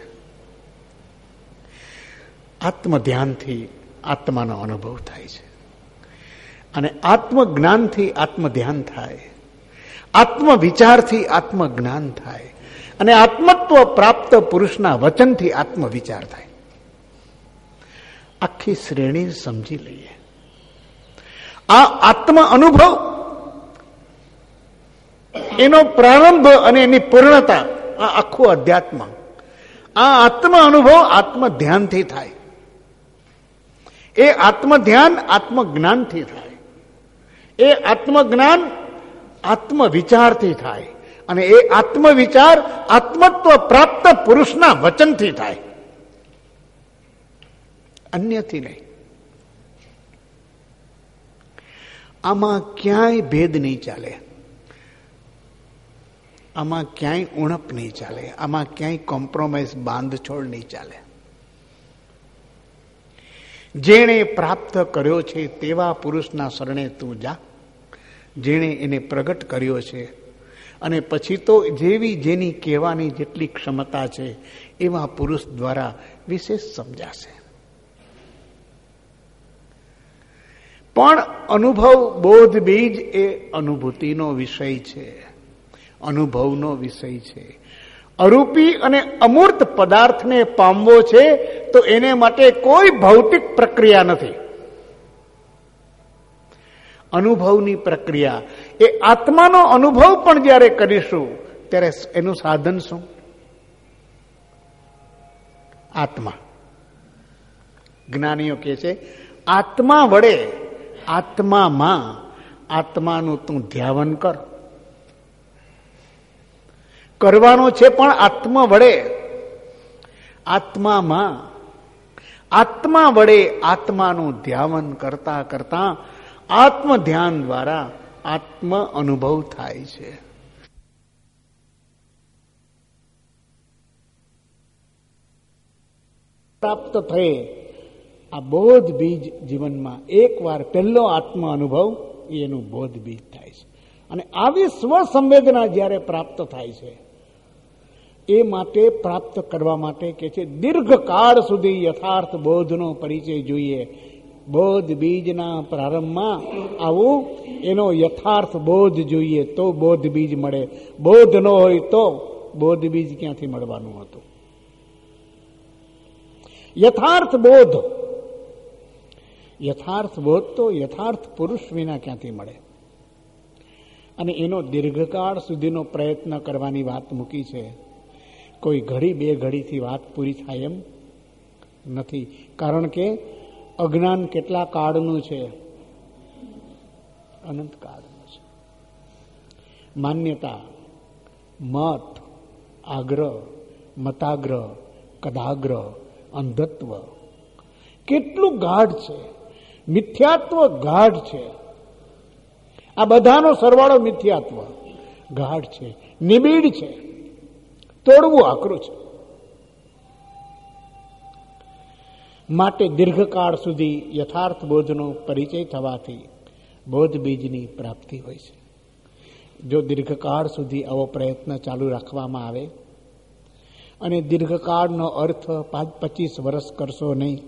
આત્મધ્યાનથી આત્માનો અનુભવ થાય છે અને આત્મજ્ઞાનથી આત્મધ્યાન થાય, આત્મવિચારથી આત્મજ્ઞાન થાય અને આત્મત્વ પ્રાપ્ત પુરુષના વચનથી આત્મવિચાર થાય. આખી શ્રેણી સમજી લઈએ. આ આત્મ અનુભવ, એનો પ્રારંભ અને એની પૂર્ણતા, આ આખું અધ્યાત્મ, આ આત્મ અનુભવ આત્મ ધ્યાનથી થાય. એ આત્મધ્યાન આત્મજ્ઞાનથી થાય. એ આત્મજ્ઞાન આત્મવિચારથી થાય અને એ આત્મવિચાર આત્મત્વ પ્રાપ્ત પુરુષના વચનથી થાય, અન્યથી નહીં. આમાં ક્યાંય ભેદ નહીં ચાલે, આમાં ક્યાંય ઉણપ નહીં ચાલે, આમાં ક્યાંય કોમ્પ્રોમાઇઝ બાંધછોડ નહીં ચાલે. જેણે પ્રાપ્ત કર્યો છે તેવા પુરુષના શરણે તું જા. જેણે એને પ્રગટ કર્યો છે. અને પછી તો જેવી જેની કહેવાની જેટલી ક્ષમતા છે એવા પુરુષ દ્વારા વિશેષ સમજાશે. પણ અનુભવ બોધ બીજ એ અનુભૂતિનો વિષય છે, અનુભવનો વિષય છે. અરૂપી અને અમૂર્ત પદાર્થને પામવો છે તો એને માટે કોઈ ભૌતિક પ્રક્રિયા નથી. અનુભવની પ્રક્રિયા એ આત્માનો અનુભવ પણ જ્યારે કરીશું ત્યારે એનું સાધન શું? આત્મા. જ્ઞાનીઓ કહે છે આત્મા વડે, આત્મામાં, આત્માનું તું ધ્યાન કર. કરવાનું છે પણ આત્મા વડે, આત્મામાં, આત્મા વડે આત્માનું ધ્યાન કરતા કરતા આત્મ ધ્યાન દ્વારા આત્મ અનુભવ થાય છે. પ્રાપ્ત થયે આ બોધ બીજ જીવનમાં એકવાર પહેલો આત્મ અનુભવ એનું બોધ બીજ થાય છે. અને આવી સ્વસંવેદના જ્યારે પ્રાપ્ત થાય છે એ માટે પ્રાપ્ત કરવા માટે કે છે દીર્ઘકાળ સુધી યથાર્થ બોધનો પરિચય જોઈએ. બોધ બીજના પ્રારંભમાં આવું એનો યથાર્થ બોધ જોઈએ તો બોધ બીજ મળે. બોધ ન હોય તો બોધ બીજ ક્યાંથી મળવાનું હતું? યથાર્થ બોધ, યથાર્થ બોધ તો યથાર્થ પુરુષ વિના ક્યાંથી મળે? અને એનો દીર્ઘકાળ સુધીનો પ્રયત્ન કરવાની વાત મૂકી છે. કોઈ ઘડી બે ઘડીથી વાત પૂરી થાય એમ નથી. કારણ કે અજ્ઞાન કેટલા કાળનું છે? અનંત કાળનું છે. માન્યતા, મત, આગ્રહ, મતાગ્રહ, કદાગ્રહ, અંધત્વ કેટલું ગાઢ છે. મિથ્યાત્વ ગાઢ છે. આ બધાનો સરવાળો મિથ્યાત્વ ગાઢ છે, નિબીડ છે, તોડવું આકરું છે. માટે દીર્ઘકાળ સુધી યથાર્થ બોધનો પરિચય થવાથી બોધ બીજની પ્રાપ્તિ હોય છે. જો દીર્ઘકાળ સુધી આવો પ્રયત્ન ચાલુ રાખવામાં આવે, અને દીર્ઘકાળનો અર્થ 25 વર્ષ કરશો નહીં.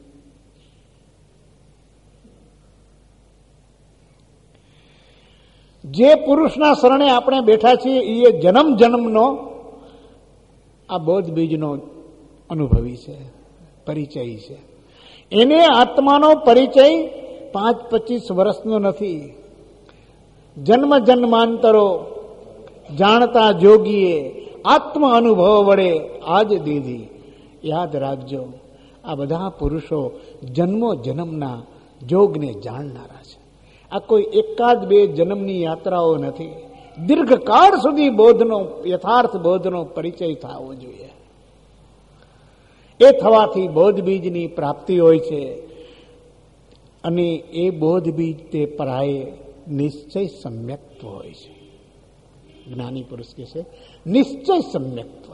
જે પુરુષના શરણે આપણે બેઠા છીએ એ જન્મ જન્મનો આ બોધ બીજનો અનુભવી છે, પરિચય છે. એને આત્માનો પરિચય 5-25 વર્ષનો નથી. જન્મ જન્માંતરો જાણતા જોગીએ આત્મ અનુભવ વડે આજ દીધી. યાદ રાખજો, આ બધા પુરુષો જન્મો જન્મના જોગને જાણનારા છે. આ કોઈ એકાદ બે જન્મની યાત્રાઓ નથી. દીર્ઘકાળ સુધી બોધનો, યથાર્થ બોધનો પરિચય થવો જોઈએ. એ થવાથી બોધ બીજની પ્રાપ્તિ હોય છે. અને એ બોધ બીજ તે પરાયે નિશ્ચય સમ્યક્ત્વ હોય છે. જ્ઞાની પુરુષ કહે છે નિશ્ચય સમ્યક્ત્વ.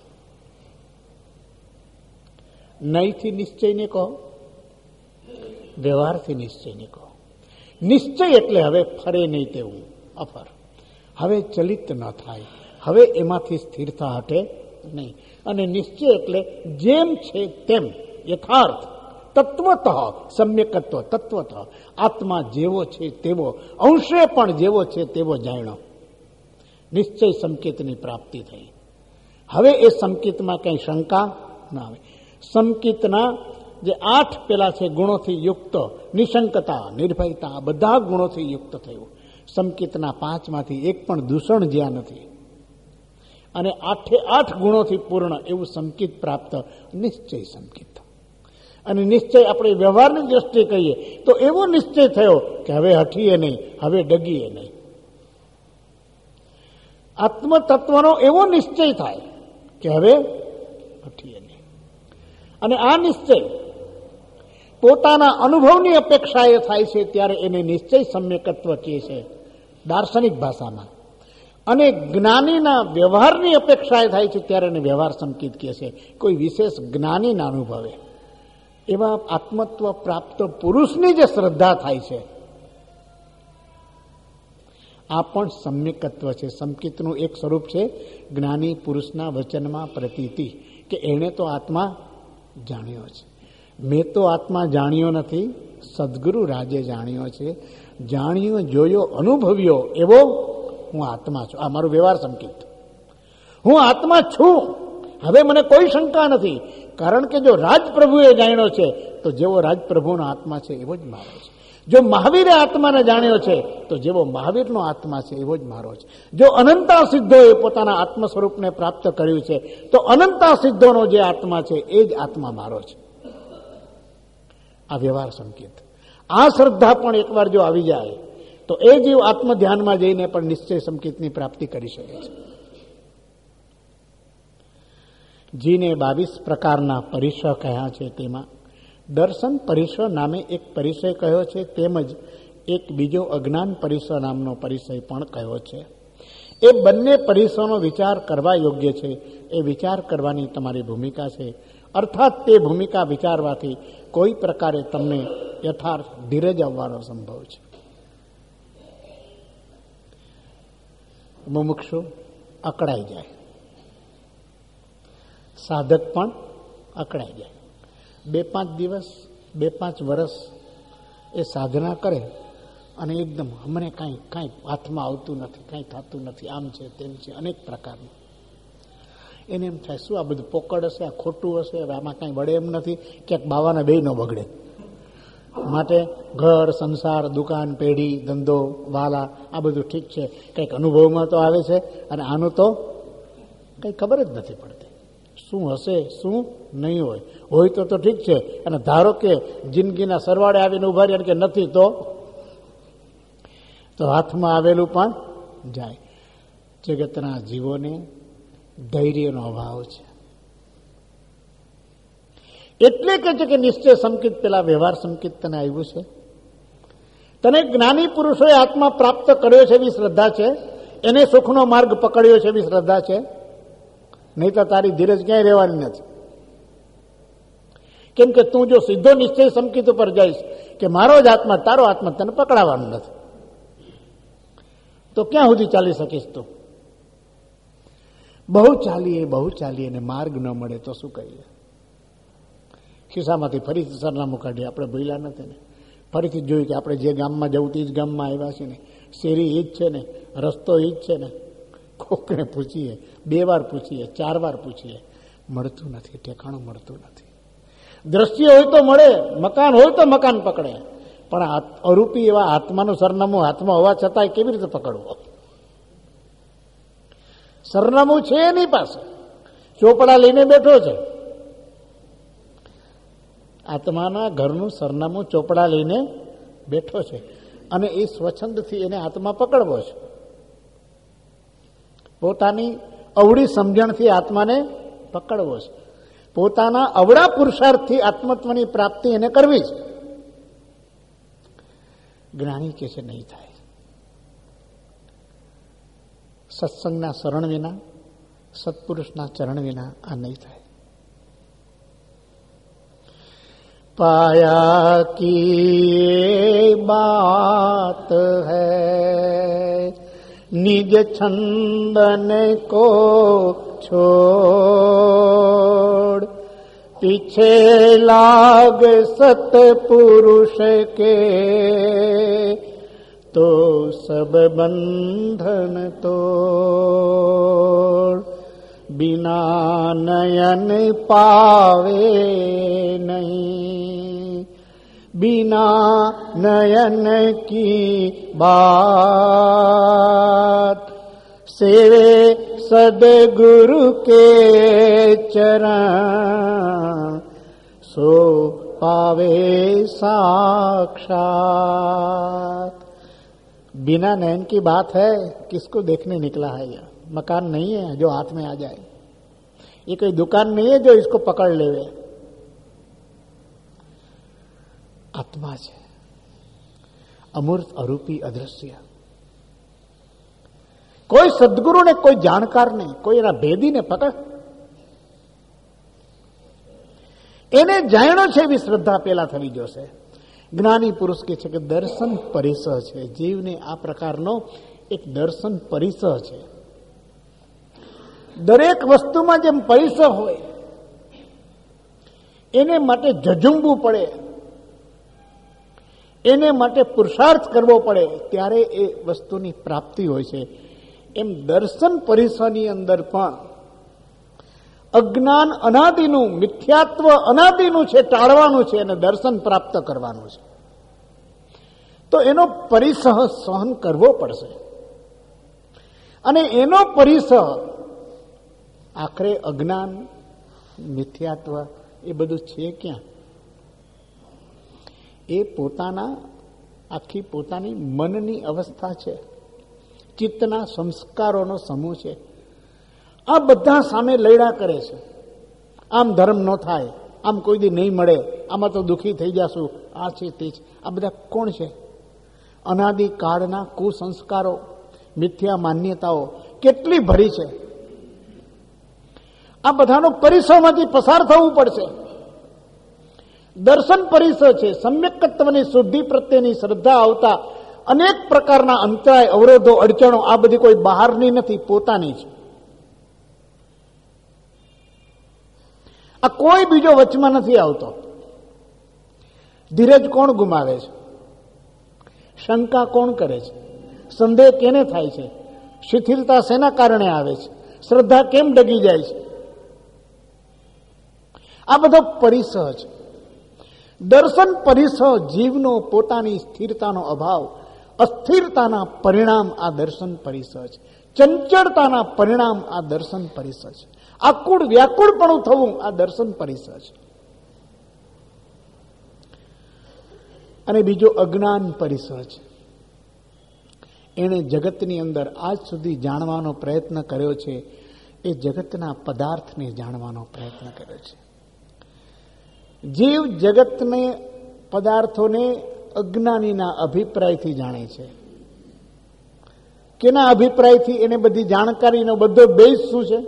નહીંથી નિશ્ચયને કહો, વ્યવહારથી નિશ્ચયને કહો. નિશ્ચય એટલે હવે ફરે નહીં તેવું અફર, હવે ચલિત ન થાય, હવે એમાંથી સ્થિરતા હટે નહીં. અને નિશ્ચય એટલે જેમ છે તેમ, યથાર્થ, તત્વતઃ સમ્યકત્વ, તત્વતઃ આત્મા જેવો છે તેવો, અંશે પણ જેવો છે તેવો જાણ્યો. નિશ્ચય સંકેતની પ્રાપ્તિ થઈ. હવે એ સંકેતમાં કઈ શંકા ના આવે. સંકેતના જે 8 પેલા છે ગુણોથી યુક્ત, નિશંકતા, નિર્ભયતા, બધા ગુણોથી યુક્ત થયું. સંકેતના 5 માંથી એક પણ દૂષણ જ્યાં નથી. અને 8 ગુણોથી પૂર્ણ એવું સંકેત પ્રાપ્ત, નિશ્ચય સંકેત. અને નિશ્ચય આપણે વ્યવહારની દ્રષ્ટિએ કહીએ તો એવો નિશ્ચય થયો કે હવે હઠીએ નહીં, હવે ડગીએ નહીં. આત્મતત્વનો એવો નિશ્ચય થાય કે હવે હઠીએ નહીં. અને આ નિશ્ચય પોતાના અનુભવની અપેક્ષાએ થાય છે ત્યારે એને નિશ્ચય સમ્યકત્વ કહે છે દાર્શનિક ભાષામાં. અને જ્ઞાનીના વ્યવહારની અપેક્ષાએ થાય છે ત્યારે એને વ્યવહાર સંકેત કહે છે. કોઈ વિશેષ જ્ઞાનીના અનુભવે એવા આત્મત્વ પ્રાપ્ત પુરુષની જે શ્રદ્ધા થાય છે આ પણ સમ્યકત્વ છે. સંકિતનું એક સ્વરૂપ છે જ્ઞાની પુરુષના વચનમાં પ્રતીતિ, કે એણે તો આત્મા જાણ્યો છે. મેં તો આત્મા જાણ્યો નથી, સદગુરુ રાજે જાણ્યો છે. જાણ્યો, જોયો, અનુભવ્યો એવો હું આત્મા છું. આ મારું વ્યવહાર સંકેત. હું આત્મા છું. હવે મને કોઈ શંકા નથી, કારણ કે જો રાજપ્રભુએ જાણ્યો છે તો જેવો રાજપ્રભુનો આત્મા છે એવો જ મારો છે. જો મહાવીરે આત્માને જાણ્યો છે તો જેવો મહાવીરનો આત્મા છે એવો જ મારો છે. જો અનંતા સિદ્ધોએ પોતાના આત્મ સ્વરૂપને પ્રાપ્ત કર્યું છે તો અનંતા સિદ્ધોનો જે આત્મા છે એ જ આત્મા મારો છે. આ વ્યવહાર સંકેત. આ શ્રદ્ધા પણ એકવાર જો આવી જાય તો એ જીવ આત્મ ધ્યાનમાં જઈને પણ નિશ્ચય સંકેતની પ્રાપ્તિ કરી શકે છે. જીને 22 પ્રકારના પરિસર કહ્યા છે તેમાં દર્શન પરિસર નામે એક પરિસય કહ્યો છે, તેમજ એક બીજો અજ્ઞાન પરિસર નામનો પરિસય પણ કહ્યો છે. એ બંને પરિસરનો વિચાર કરવા યોગ્ય છે. એ વિચાર કરવાની તમારી ભૂમિકા છે. અર્થાત તે ભૂમિકા વિચારવાથી કોઈ પ્રકારે તમને યથાર્થ ધીરજ આવવાનો સંભવ છે. મુમુક્ષુ અકળાઈ જાય, સાધક પણ અકળાઈ જાય. 2-5 દિવસ 2-5 વર્ષ એ સાધના કરે અને એકદમ અમને કાંઈ હાથમાં આવતું નથી, કાંઈ થતું નથી, આમ છે તેમ છે, અનેક પ્રકારનું. એને એમ થાય શું આ બધું પોકળ હશે, આ ખોટું હશે, હવે આમાં કાંઈ વળે એમ નથી, ક્યાંક બાવાના બેય ન બગડે. માટે ઘર, સંસાર, દુકાન, પેઢી, ધંધો, વાલા આ બધું ઠીક છે, કંઈક અનુભવમાં તો આવે છે અને આનું તો કંઈ ખબર જ નથી પડતી. શું હશે શું નહીં હોય તો ઠીક છે, અને ધારો કે જિંદગીના સરવાળે આવીને ઉભા રહ્યા કે નથી તો હાથમાં આવેલું પણ જાય. જગતના જીવોને ધૈર્યનો અભાવ છે. એટલે કે છે કે નિશ્ચય સંકેત પેલા વ્યવહાર સંકેત તને આવ્યું છે, તને જ્ઞાની પુરુષોએ આત્મા પ્રાપ્ત કર્યો છે એવી શ્રદ્ધા છે, એને સુખનો માર્ગ પકડ્યો છે એવી શ્રદ્ધા છે. નહીં તો તારી ધીરજ ક્યાંય રહેવાની નથી. કેમ કે તું જો સીધો નિશ્ચય સંકેત ઉપર જઈશ કે મારો જ આત્મા, તારો આત્મા, તને પકડાવાનું નથી, તો ક્યાં સુધી ચાલી શકીશ તું? બહુ ચાલીએ ને માર્ગ ન મળે તો શું કહીએ? ખિસ્સામાંથી ફરીથી સરનામું કાઢીએ, આપણે ભૂલ્યા નથી ને. ફરીથી જોયું કે આપણે જે ગામમાં જવું તે જ ગામમાં આવ્યા છીએ ને, શેરી એ જ છે ને, રસ્તો એ જ છે ને. કોકને પૂછીએ, 2 વાર પૂછીએ, 4 વાર પૂછીએ, મળતું નથી, ઠેકાણું મળતું નથી. દ્રષ્ટિ હોય તો મળે, મકાન હોય તો મકાન પકડે, પણ અરૂપી એવા આત્માનું સરનામું હાથમાં હોવા છતાંય કેવી રીતે પકડવું? સરનામું છે એની પાસે, ચોપડા લઈને બેઠો છે. આત્માના ઘરનું સરનામું ચોપડા લઈને બેઠો છે અને એ સ્વચ્છંદથી એને આત્મા પકડવો છે. પોતાની અવળી સમજણથી આત્માને પકડવો છે. પોતાના અવળા પુરુષાર્થથી આત્મત્વની પ્રાપ્તિ એને કરવી છે. જ્ઞાની કે છે નહીં થાય. સત્સંગના શરણ વિના, સત્પુરુષના ચરણ વિના આ નહીં થાય. पाया की बात है निज छंदन को छोड़ पीछे लाग सतपुरुष के तो सब बंधन तोड़ बिना नयन पावे नहीं बिना नयन की बात सेवे सदगुरु के चरण सो पावे साक्षात। बिना नयन की बात है, किसको देखने निकला है? यह मकान नहीं है जो हाथ में आ जाए, ये कोई दुकान नहीं है जो इसको पकड़ लेवे। आत्मा છે અમૂર્ત અરૂપી અદ્રશ્ય। કોઈ સદગુરુ ને કોઈ જાણકાર નહીં, કોઈ એના ભેદીને પકડ, એને જાણ્યો છે એવી શ્રદ્ધા પેલા થવી જોશે। જ્ઞાની પુરુષ કે છે કે દર્શન પરિસર છે, જીવને આ પ્રકારનો એક દર્શન પરિસહ છે. દરેક વસ્તુમાં જેમ પરિસહ હોય, એને માટે ઝઝુમવું પડે, એને માટે પુરુષાર્થ કરવો પડે, ત્યારે એ વસ્તુની પ્રાપ્તિ હોય છે. એમ દર્શન પરિસરની અંદર પણ અજ્ઞાન અનાદિનું, મિથ્યાત્વ અનાદિનું છે, ટાળવાનું છે અને દર્શન પ્રાપ્ત કરવાનું છે. તો એનો પરિસહ સહન કરવો પડશે. અને એનો પરિસહ આખરે અજ્ઞાન, મિથ્યાત્વ એ બધું છે ક્યાં? એ આખી પોતાની મનની અવસ્થા છે, ચિત્તના સંસ્કારોનો સમૂહ છે. આ બધા સામે લડ્યા કરે છે. આમ ધર્મ ન થાય, આમ કોઈ દી નહીં મળે, આમાં તો દુઃખી થઈ જશું, આ છે તે છે. આ બધા કોણ છે? અનાદિકાળના કુસંસ્કારો, મિથ્યા માન્યતાઓ કેટલી ભરી છે. આ બધાનો પરિસરમાંથી પસાર થવું પડશે. દર્શન પરિસર છે. સમ્યક્તત્વની શુદ્ધિ પ્રત્યેની શ્રદ્ધા આવતા અનેક પ્રકારના અંતરાય, અવરોધો, અડચણો, આ બધી કોઈ બહારની નથી, પોતાની છે. આ કોઈ બીજો વચમાં નથી આવતો. ધીરજ કોણ ગુમાવે છે? શંકા કોણ કરે છે? સંદેહ કેને થાય છે? શિથિલતા શેના કારણે આવે છે? શ્રદ્ધા કેમ ડગી જાય છે? આ બધો પરિસહ છે. દર્શન પરિસહ જીવનો પોતાની સ્થિરતાનો અભાવ, અસ્થિરતાના પરિણામ આ દર્શન પરિસહ છે. ચંચળતાના પરિણામ આ દર્શન પરિસહ છે. આકુળ વ્યાકુળપણું થવું આ દર્શન પરિસહ છે. અને બીજો અજ્ઞાન પરિસહ છે. એણે જગતની અંદર આજ સુધી જાણવાનો પ્રયત્ન કર્યો છે, એ જગતના પદાર્થને જાણવાનો પ્રયત્ન કર્યો છે. જીવ જગતને, પદાર્થોને અજ્ઞાનીના અભિપ્રાયથી જાણે છે. કેના અભિપ્રાયથી? એને બધી જાણકારીનો બધો બેઝ શું છે?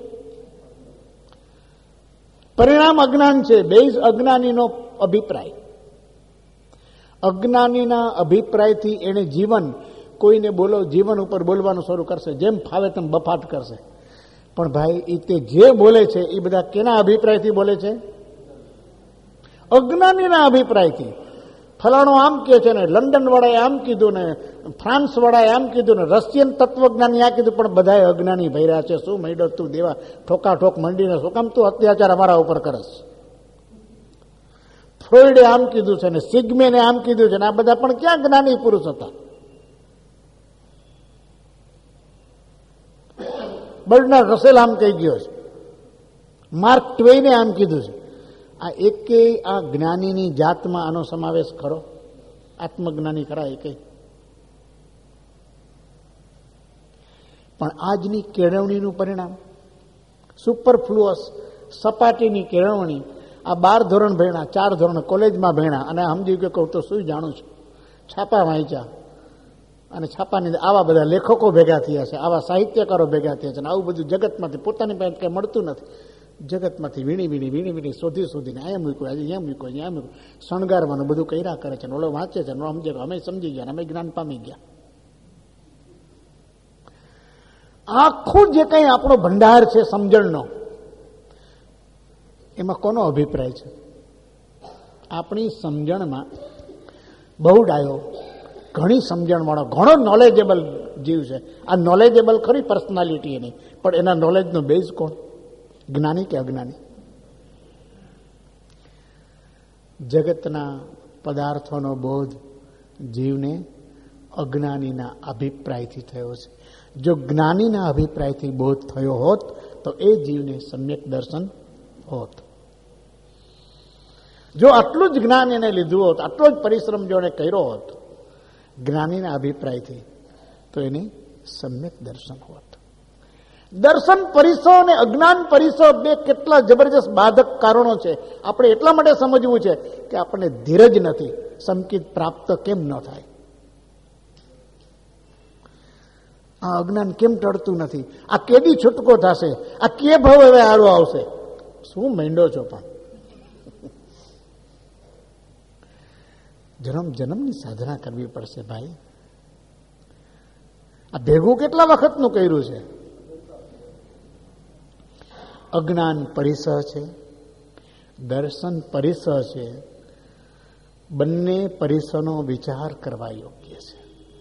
પરિણામ અજ્ઞાન છે, બેઝ અજ્ઞાનીનો અભિપ્રાય. અજ્ઞાનીના અભિપ્રાયથી એને કોઈને જીવન ઉપર બોલવાનું શરૂ કરશે, જેમ ફાવે તેમ બફાટ કરશે. પણ ભાઈ, એ તે જે બોલે છે એ બધા કેના અભિપ્રાયથી બોલે છે? અજ્ઞાનીના અભિપ્રાયથી. ફલાણો આમ કે છે ને, લંડન વાળાએ આમ કીધું ને, ફ્રાન્સ વાળાએ આમ કીધું ને, રશિયન તત્વજ્ઞાની આ કીધું, પણ બધા અજ્ઞાની ભર્યા છે. શું મહિડો તું દેવા ઠોકાઠોક મંડીને શું કામ તું અત્યાચાર અમારા ઉપર કરસ? ફ્રોઈડે આમ કીધું છે ને, સિગ્મેને આમ કીધું છે ને, આ બધા પણ ક્યાં જ્ઞાની પુરુષ હતા? બર્નાર્ડ રસેલ આમ કહી ગયો છે, માર્ક ટ્વેઇને આમ કીધું છે. આ એકેય આ જ્ઞાનીની જાતમાં આનો સમાવેશ ખરો? આત્મજ્ઞાની ખરા એકેય? પણ આજની કેળવણીનું પરિણામ સુપરફ્લુઅસ, સપાટીની કેળવણી. આ 12 ધોરણ ભણ્યા, 4 ધોરણ કોલેજમાં ભણ્યા, અને સમજી ગયો કહું તો શું જાણું છું? છાપા વાંચ્યા, અને છાપાની અંદર આવા બધા લેખકો ભેગા થયા છે, આવા સાહિત્યકારો ભેગા થયા છે, અને આવું બધું જગતમાંથી પોતાની પાસે કંઈ મળતું નથી. જગતમાંથી વીણી શોધીને અહીંયા મૂક્યું, આજે અહીંયા મૂક્યું, અહીંયા મૂક્યું, શણગારવાનું બધું કર્યા કરે છે. ઓલો વાંચે છે, સમજે, અમે સમજી ગયા, અમે જ્ઞાન પામી ગયા. આખું જે કંઈ આપણો ભંડાર છે સમજણનો, એમાં કોનો અભિપ્રાય છે? આપણી સમજણમાં બહુ ડાયો, ઘણી સમજણવાળો, ઘણો નોલેજેબલ જીવ છે. આ નોલેજેબલ ખરી પર્સનાલિટી એની, પણ એના નોલેજનો બેઝ કોણ? જ્ઞાની કે અજ્ઞાની? જગતના પદાર્થોનો બોધ જીવને અજ્ઞાનીના અભિપ્રાયથી થયો છે. જો જ્ઞાનીના અભિપ્રાયથી બોધ થયો હોત તો એ જીવને સમ્યક દર્શન હોત. જો આટલું જ જ્ઞાન એને લીધું હોત, આટલો જ પરિશ્રમ જો એને કર્યો હોત જ્ઞાનીના અભિપ્રાયથી, તો એને સમ્યક દર્શન હોત. દર્શન પરિસર અને અજ્ઞાન પરિસર બે કેટલા જબરજસ્ત બાધક કારણો છે. આપણે એટલા માટે સમજવું છે કે આપણને ધીરજ નથી, સંકિત પ્રાપ્ત કેમ ન થાય? આ અજ્ઞાન કેમ ટળતું નથી? આ કેદી છૂટકો થશે? આ કે ભાવ હવે આડો આવશે? શું માંડો છો? પણ જન્મની સાધના કરવી પડશે ભાઈ. આ ભેગું કેટલા વખતનું કર્યું છે? અજ્ઞાન પરિસહ છે, દર્શન પરિસહ છે. બંને પરિસહનો વિચાર કરવા યોગ્ય છે.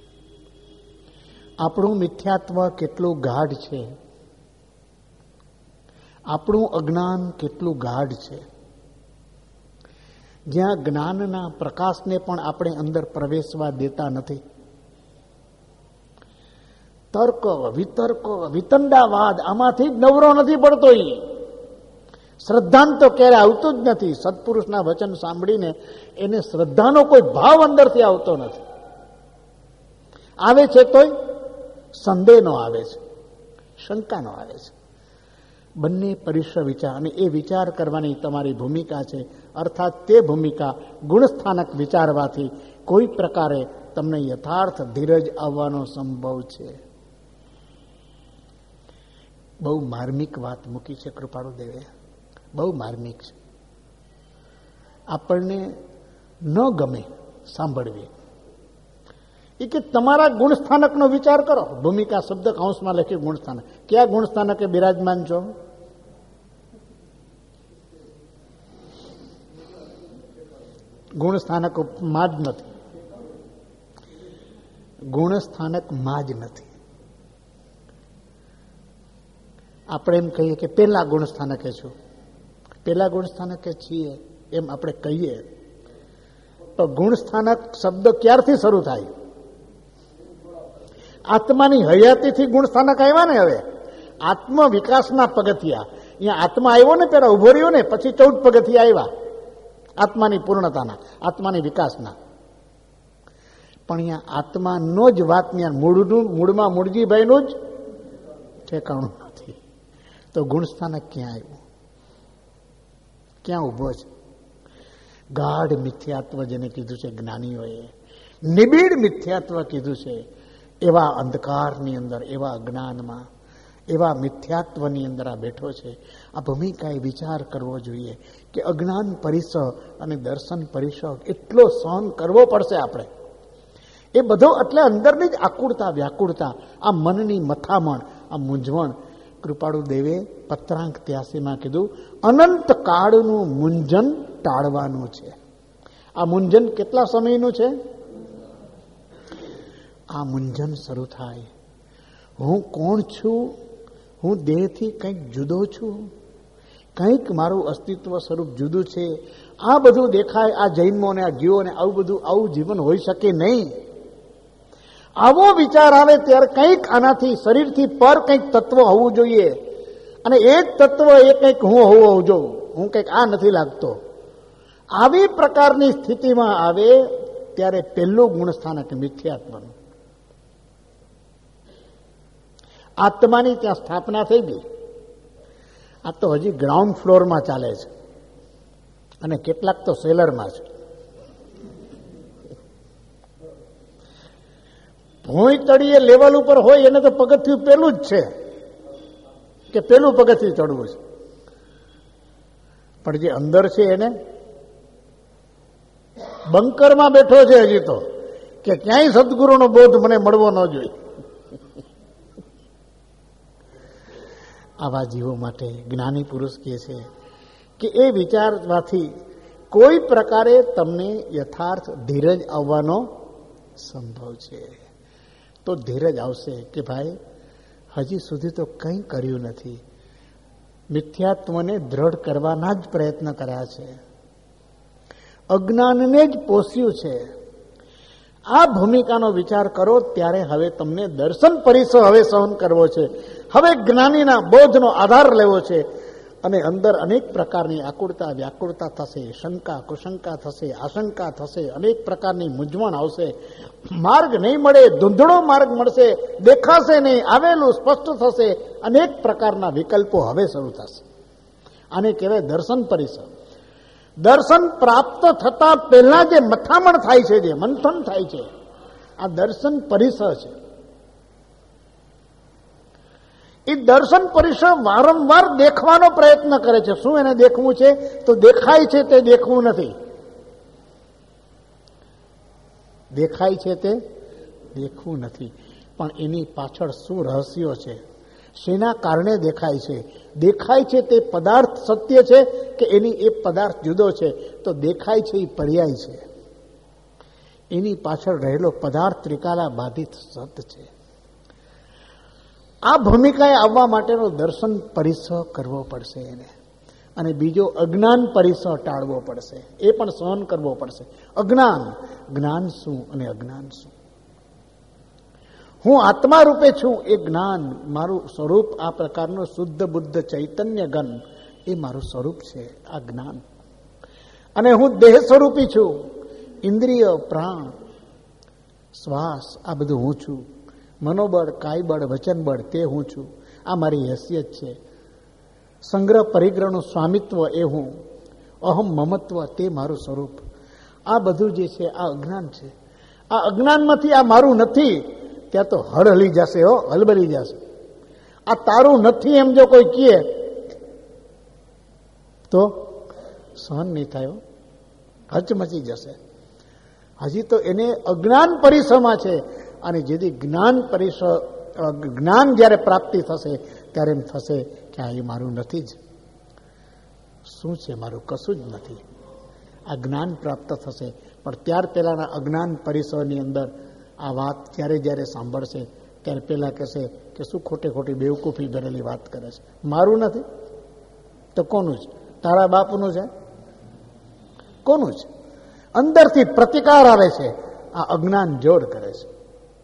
આપણું મિથ્યાત્વ કેટલું ગાઢ છે, આપણું અજ્ઞાન કેટલું ગાઢ છે. જ્યાં જ્ઞાનના પ્રકાશને પણ આપણે અંદર પ્રવેશવા દેતા નથી. તર્ક, વિતર્ક, વિતંડાવાદ આમાંથી જ નવરો નથી પડતો. શ્રદ્ધાંત તો ક્યારે આવતું જ નથી. સત્પુરુષના વચન સાંભળીને એને શ્રદ્ધાનો કોઈ ભાવ અંદરથી આવતો નથી. આવે છે તોય સંદેહનો આવે છે, શંકાનો આવે છે. બંને પરિસર વિચાર, અને એ વિચાર કરવાની તમારી ભૂમિકા છે. અર્થાત તે ભૂમિકા ગુણસ્થાનક વિચારવાથી કોઈ પ્રકારે તમને યથાર્થ ધીરજ આવવાનો સંભવ છે. બહુ માર્મિક વાત મૂકી છે કૃપાળુદેવે, બહુ માર્મિક છે. આપણને ન ગમે સાંભળવી. એ કે તમારા ગુણસ્થાનકનો વિચાર કરો. ભૂમિકા શબ્દ કૌંસમાં લખ્યું ગુણસ્થાનક. ક્યાં ગુણસ્થાનકે બિરાજમાન છો? ગુણસ્થાનક માં જ નથી. ગુણસ્થાનક માં જ નથી. આપણે એમ કહીએ કે પેલા ગુણસ્થાનકે છું, પેલા ગુણસ્થાનકે છીએ એમ આપણે કહીએ. તો ગુણસ્થાનક શબ્દ ક્યારથી શરૂ થાય? આત્માની હયાતીથી ગુણસ્થાનક આવ્યા ને. હવે આત્મ વિકાસના પગથિયા. અહીંયા આત્મા આવ્યો ને, પેલા ઉભો રહ્યો ને, પછી 14 પગથિયા આવ્યા આત્માની પૂર્ણતાના, આત્માની વિકાસના. પણ અહીંયા આત્માનો જ વાત મૂળમાં મૂળજીભાઈનું જ ઠેકાણું નથી. તો ગુણસ્થાનક ક્યાં આવ્યું? ક્યાં ઉભો છે? ગાઢ મિથ્યાત્વ જેને કીધું છે જ્ઞાનીઓએ, નિબીડ મિથ્યાત્વ કીધું છે. એવા અંધકારની અંદર, એવા અજ્ઞાનમાં, એવા મિથ્યાત્વની અંદર આ બેઠો છે. આ ભૂમિકાએ વિચાર કરવો જોઈએ કે અજ્ઞાન પરિસહ અને દર્શન પરિસહ એટલો સહન કરવો પડશે આપણે. એ બધો એટલે અંદરની જ આકુળતા, વ્યાકુળતા, આ મનની મથામણ, આ મૂંઝવણ. કૃપાળુ દેવે પત્રાંક 83માં કીધું અનંત કાળનું મૂંઝન ટાળવાનું છે. આ મૂંઝન કેટલા સમયનું છે? આ મૂંઝન શરૂ થાય, હું કોણ છું? હું દેહથી કંઈક જુદો છું, કંઈક મારું અસ્તિત્વ સ્વરૂપ જુદું છે. આ બધું દેખાય આ જૈનોને, આ જીવોને. આવું જીવન હોઈ શકે નહીં. આવો વિચાર આવે ત્યારે કંઈક આનાથી, શરીરથી પર કંઈક તત્વ હોવું જોઈએ. અને એ જ તત્વ એ કંઈક હું હોવું જોઈએ. હું કંઈક આ નથી લાગતો. આવી પ્રકારની સ્થિતિમાં આવે ત્યારે પહેલું ગુણસ્થાનક મિથ્યાત્વનું. આત્માની ત્યાં સ્થાપના થઈ ગઈ. આ તો હજી ગ્રાઉન્ડ ફ્લોરમાં ચાલે છે અને કેટલાક તો સેલરમાં છે. ભોંય તળીએ લેવલ ઉપર હોય એને તો પગથિયું પેલું જ છે કે પેલું પગથિયું ચડવું છે. પણ જે અંદર છે એને બંકરમાં બેઠો છે હજી તો, કે ક્યાંય સદગુરુનો બોધ મને મળવો ન જોઈએ. આવા જીવો માટે જ્ઞાની પુરુષ કહે છે કે એ વિચારવાથી કોઈ પ્રકારે તમને યથાર્થ ધીરજ આવવાનો સંભવ છે. તો ધીરજ આવશે કે ભાઈ હજી સુધી તો કંઈ કર્યું નથી. મિથ્યાત્વને દ્રઢ કરવાના જ પ્રયત્ન કર્યા છે, અજ્ઞાનને જ પોષ્યું છે. આ ભૂમિકાનો વિચાર કરો ત્યારે હવે તમને દર્શન પરિસર હવે સહન કરવો છે. હવે જ્ઞાનીના બોધનો આધાર લેવો છે. અને અંદર અનેક પ્રકારની આકુળતા, વ્યાકુળતા થશે, શંકા, કુશંકા થશે, આશંકા થશે, અનેક પ્રકારની મૂંઝવણ આવશે. માર્ગ નહીં મળે, ધૂંધળો માર્ગ મળશે, દેખાશે નહીં, આવેલું સ્પષ્ટ થશે. અનેક પ્રકારના વિકલ્પો હવે શરૂ થશે. આને કહેવાય દર્શન પરિસર. દર્શન પ્રાપ્ત થતા પહેલા જે મથામણ થાય છે, જે મંથન થાય છે, આ દર્શન પરિસર છે. એ દર્શન પરિસર વારંવાર દેખવાનો પ્રયત્ન કરે છે. શું એને દેખવું છે? તો દેખાય છે તે દેખવું નથી. દેખાય છે તે દેખવું નથી. પણ એની પાછળ શું રહસ્યો છે, શેના કારણે દેખાય છે? દેખાય છે તે પદાર્થ સત્ય છે કે એની એ પદાર્થ જુદો છે? તો દેખાય છે એ પર્યાય છે. એની પાછળ રહેલો પદાર્થ ત્રિકાલા બાધિત સત છે. આ ભૂમિકાએ આવવા માટેનો દર્શન પરિસર કરવો પડશે એને. અને બીજો અજ્ઞાન પરિસર ટાળવો પડશે, એ પણ સહન કરવો પડશે. અજ્ઞાન, જ્ઞાન શું અને અજ્ઞાન શું? હું આત્મા રૂપે છું એ જ્ઞાન, મારું સ્વરૂપ આ પ્રકારનું શુદ્ધ બુદ્ધ ચૈતન્ય ઘન, એ મારું સ્વરૂપ છે આ જ્ઞાન. અને હું દેહ સ્વરૂપી છું, ઇન્દ્રિય, પ્રાણ, શ્વાસ આ બધું હું છું. મનોબળ, કાયબળ, વચનબળ તે હું છું, આ મારી હેસિયત છે. સંગ્રહ પરિગ્રહનું સ્વામિત્વ એ હું, અહમ મમત્વ તે મારું સ્વરૂપ. આ બધું જે છે આ અજ્ઞાન છે. આ અજ્ઞાનમાંથી આ મારું નથી, ત્યાં તો હળ હલી જશે, હલબલી જશે. આ તારું નથી એમ જો કોઈ કહે તો સહન નહીં થાય, હચમચી જશે. હજી તો એને અજ્ઞાન પરિસરમાં છે. અને જેથી જ્ઞાન જ્યારે પ્રાપ્તિ થશે ત્યારે એમ થશે કે આ એ મારું નથી જ. શું છે મારું? કશું જ નથી. આ જ્ઞાન પ્રાપ્ત થશે. પણ ત્યાર પહેલાના અજ્ઞાન પરિસરની અંદર આ વાત જ્યારે સાંભળશે ત્યારે પેલા કહેશે કે શું ખોટે ખોટી બેવકૂફી ભરેલી વાત કરે છે. મારું નથી તો કોનું છે? તારા બાપનું છે? કોનું છે? અંદરથી પ્રતિકાર આવે છે. આ અજ્ઞાન જોર કરે છે.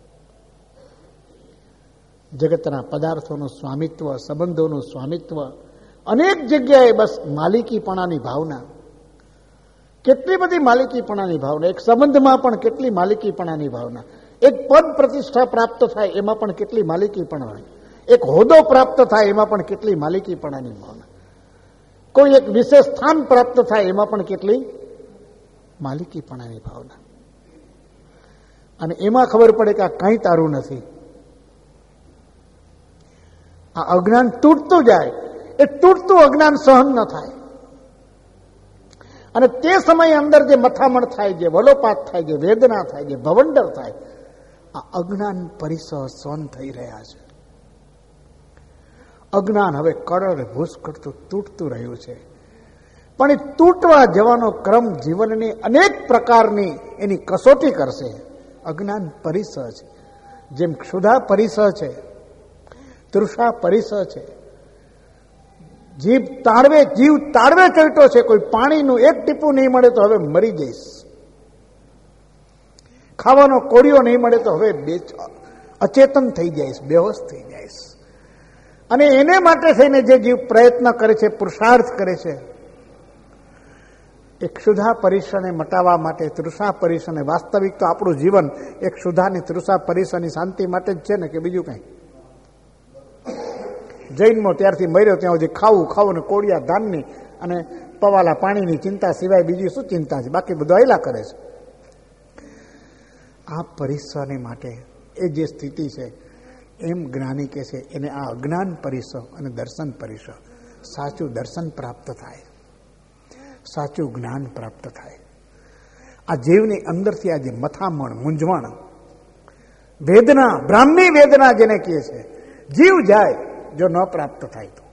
જગતના પદાર્થોનું સ્વામિત્વ, સંબંધોનું સ્વામિત્વ, અનેક જગ્યાએ બસ માલિકીપણાની ભાવના. કેટલી બધી માલિકીપણાની ભાવના. એક સંબંધમાં પણ કેટલી માલિકીપણાની ભાવના. એક પદ પ્રતિષ્ઠા પ્રાપ્ત થાય એમાં પણ કેટલી માલિકીપણા હોય. એક હોદ્દો પ્રાપ્ત થાય એમાં પણ કેટલી માલિકીપણાની ભાવના. કોઈ એક વિશેષ સ્થાન પ્રાપ્ત થાય એમાં પણ કેટલી માલિકીપણાની ભાવના. અને એમાં ખબર પડે કે આ કંઈ તારું નથી. આ અજ્ઞાન તૂટતું જાય. એ તૂટતું અજ્ઞાન સહન ન થાય. અને તે સમયે અંદર જે મથામણ થાય, જે વલોપાત થાય, જે વેદના થાય, જે ભવંડર થાય, આ અજ્ઞાન પરિસર સહન થઈ રહ્યા છે. અજ્ઞાન હવે કડર ભૂસ કરતું તૂટતું રહ્યું છે. પણ એ તૂટવા જવાનો ક્રમ જીવનની અનેક પ્રકારની એની કસોટી કરશે. અજ્ઞાન પરિસર છે. જેમ ક્ષુધા પરિસર છે, તૃષા પરિસર છે. જીવ તાળવે ચોંટ્યો છે. કોઈ પાણીનું એક ટીપું નહીં મળે તો હવે મરી જઈશ. ખાવાનો કોળિયો નહીં મળે તો હવે અચેતન થઈ જઈશ, બેહોશ થઈ જઈશ. અને એને માટે થઈને જે જીવ પ્રયત્ન કરે છે, પુરુષાર્થ કરે છે, એક ક્ષુધા પરિસરને મટાવવા માટે, તૃષા પરિસરને, વાસ્તવિક તો આપણું જીવન એક ક્ષુધાની તૃષા પરિસરની શાંતિ માટે જ છે ને કે બીજું કંઈ? જૈનમાં ત્યારથી મર્યો ત્યાં સુધી ખાવું ને કોળિયા ધાનની અને પવાલા પાણીની ચિંતા સિવાય બીજી શું ચિંતા છે? બાકી બધું આયલા કરે છે. આ પરિસરને માટે એ જે સ્થિતિ છે, એમ જ્ઞાની કહે છે એને આ અજ્ઞાન પરિસર અને દર્શન પરિસર. સાચું દર્શન પ્રાપ્ત થાય, સાચું જ્ઞાન પ્રાપ્ત થાય. આ જીવની અંદરથી આ જે મથામણ, મૂંઝવણ, વેદના, બ્રાહ્મણી વેદના જેને કહે છે, જીવ જાય જો ન પ્રાપ્ત થાય તો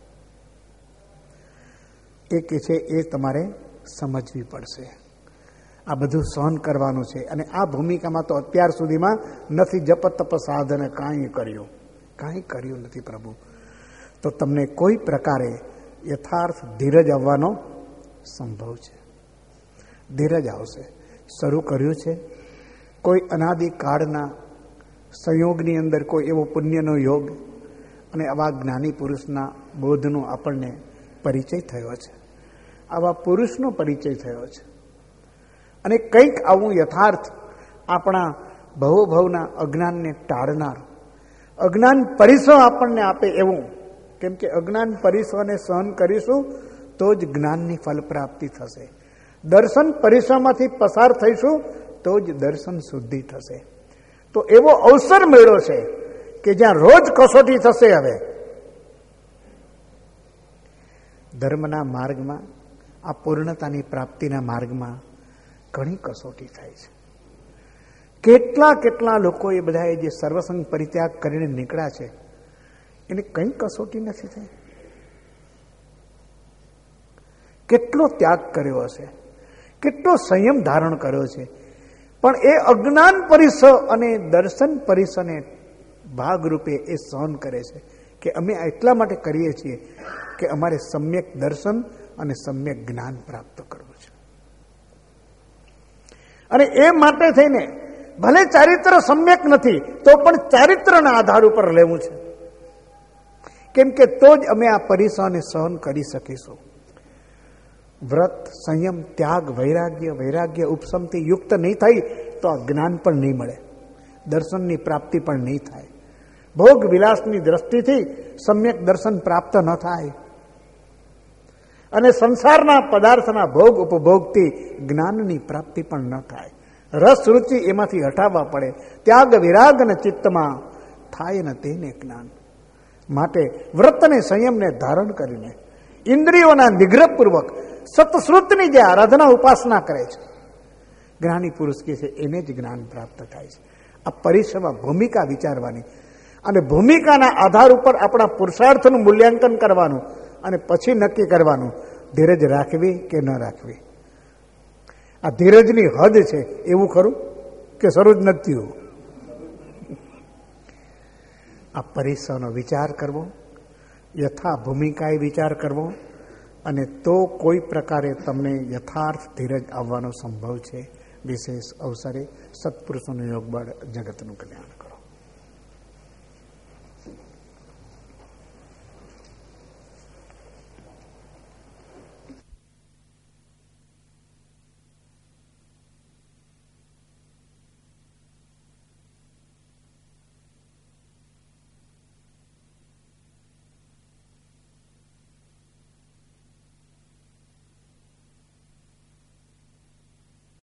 એ કે છે એ તમારે સમજવી પડશે. આ બધું સહન કરવાનું છે. અને આ ભૂમિકામાં તો અત્યાર સુધીમાં નથી જપ તપ સાધન કાંઈ કર્યું નથી પ્રભુ. તો તમને કોઈ પ્રકારે યથાર્થ ધીરજ આવવાનો સંભવ છે. ધીરજ આવશે. શરૂ કર્યું છે કોઈ અનાદિકાળના સંયોગની અંદર કોઈ એવો પુણ્યનો યોગ અને આવા જ્ઞાની પુરુષના બોધનો આપણને પરિચય થયો છે. આવા પુરુષનો પરિચય થયો છે. અને કંઈક આવું યથાર્થ આપણા ભવોભવના અજ્ઞાનને ટાળનાર અજ્ઞાન પરિસર આપણને આપે એવું. કેમ કે અજ્ઞાન પરિસરને સહન કરીશું તો જ જ્ઞાનની ફલ પ્રાપ્તિ થશે. દર્શન પરિસરમાંથી પસાર થઈશું તો જ દર્શન શુદ્ધિ થશે. તો એવો અવસર મળ્યો છે કે જ્યાં રોજ કસોટી થશે. હવે ધર્મના માર્ગમાં, આ પૂર્ણતાની પ્રાપ્તિના માર્ગમાં ઘણી કસોટી થાય છે. કેટલા લોકો એ બધાએ જે સર્વસંગ પરિત્યાગ કરીને નીકળ્યા છે એને કંઈ કસોટી નથી થઈ. કેટલો ત્યાગ કર્યો હશે, કેટલો સંયમ ધારણ કર્યો છે, પણ એ અજ્ઞાન પરિસ અને દર્શન પરિસને ભાગરૂપે એ સહન કરે છે કે અમે એટલા માટે કરીએ છીએ કે અમારે સમ્યક દર્શન અને સમ્યક જ્ઞાન પ્રાપ્ત કરવું છે. અને એ માટે થઈને ભલે ચારિત્ર સમ્યક નથી તો પણ ચારિત્રના આધાર ઉપર લેવું છે, કેમ કે તો જ અમે આ પરિસરને સહન કરી શકીશું. વ્રત, સંયમ, ત્યાગ, વૈરાગ્ય ઉપશમથી યુક્ત નહીં થઈ તો આ જ્ઞાન પણ નહીં મળે, દર્શનની પ્રાપ્તિ પણ નહીં થાય. ભોગ વિલાસની દ્રષ્ટિથી સમ્યક દર્શન પ્રાપ્ત ન થાય અને સંસારના પદાર્થના ભોગ ઉપભોગથી જ્ઞાનની પ્રાપ્તિ પણ ન થાય. રસ રુચિ એમાંથી હટાવવા પડે. ત્યાગ વિરાગ અને ચિત્તમાં થાય ને તેને જ્ઞાન. માટે વ્રત અને સંયમને ધારણ કરીને ઇન્દ્રિયોના નિગ્રહપૂર્વક સતશ્રુતની જે આરાધના ઉપાસના કરે છે જ્ઞાની પુરુષ કે છે એને જ જ્ઞાન પ્રાપ્ત થાય છે. આ પરિસરમાં ભૂમિકા વિચારવાની અને ભૂમિકાના આધાર ઉપર આપણા પુરુષાર્થનું મૂલ્યાંકન કરવાનું અને પછી નક્કી કરવાનું ધીરજ રાખવી કે ન રાખવી. આ ધીરજની હદ છે એવું ખરું કે શરૂ જ નથી થયું? આ પરિસરનો વિચાર કરવો, યથા ભૂમિકાએ વિચાર કરવો, અને તો કોઈ પ્રકારે તમને યથાર્થ ધીરજ આવવાનો સંભવ છે. વિશેષ અવસરે સત્પુરુષોનું યોગ બળ જગતનું કલ્યાણ.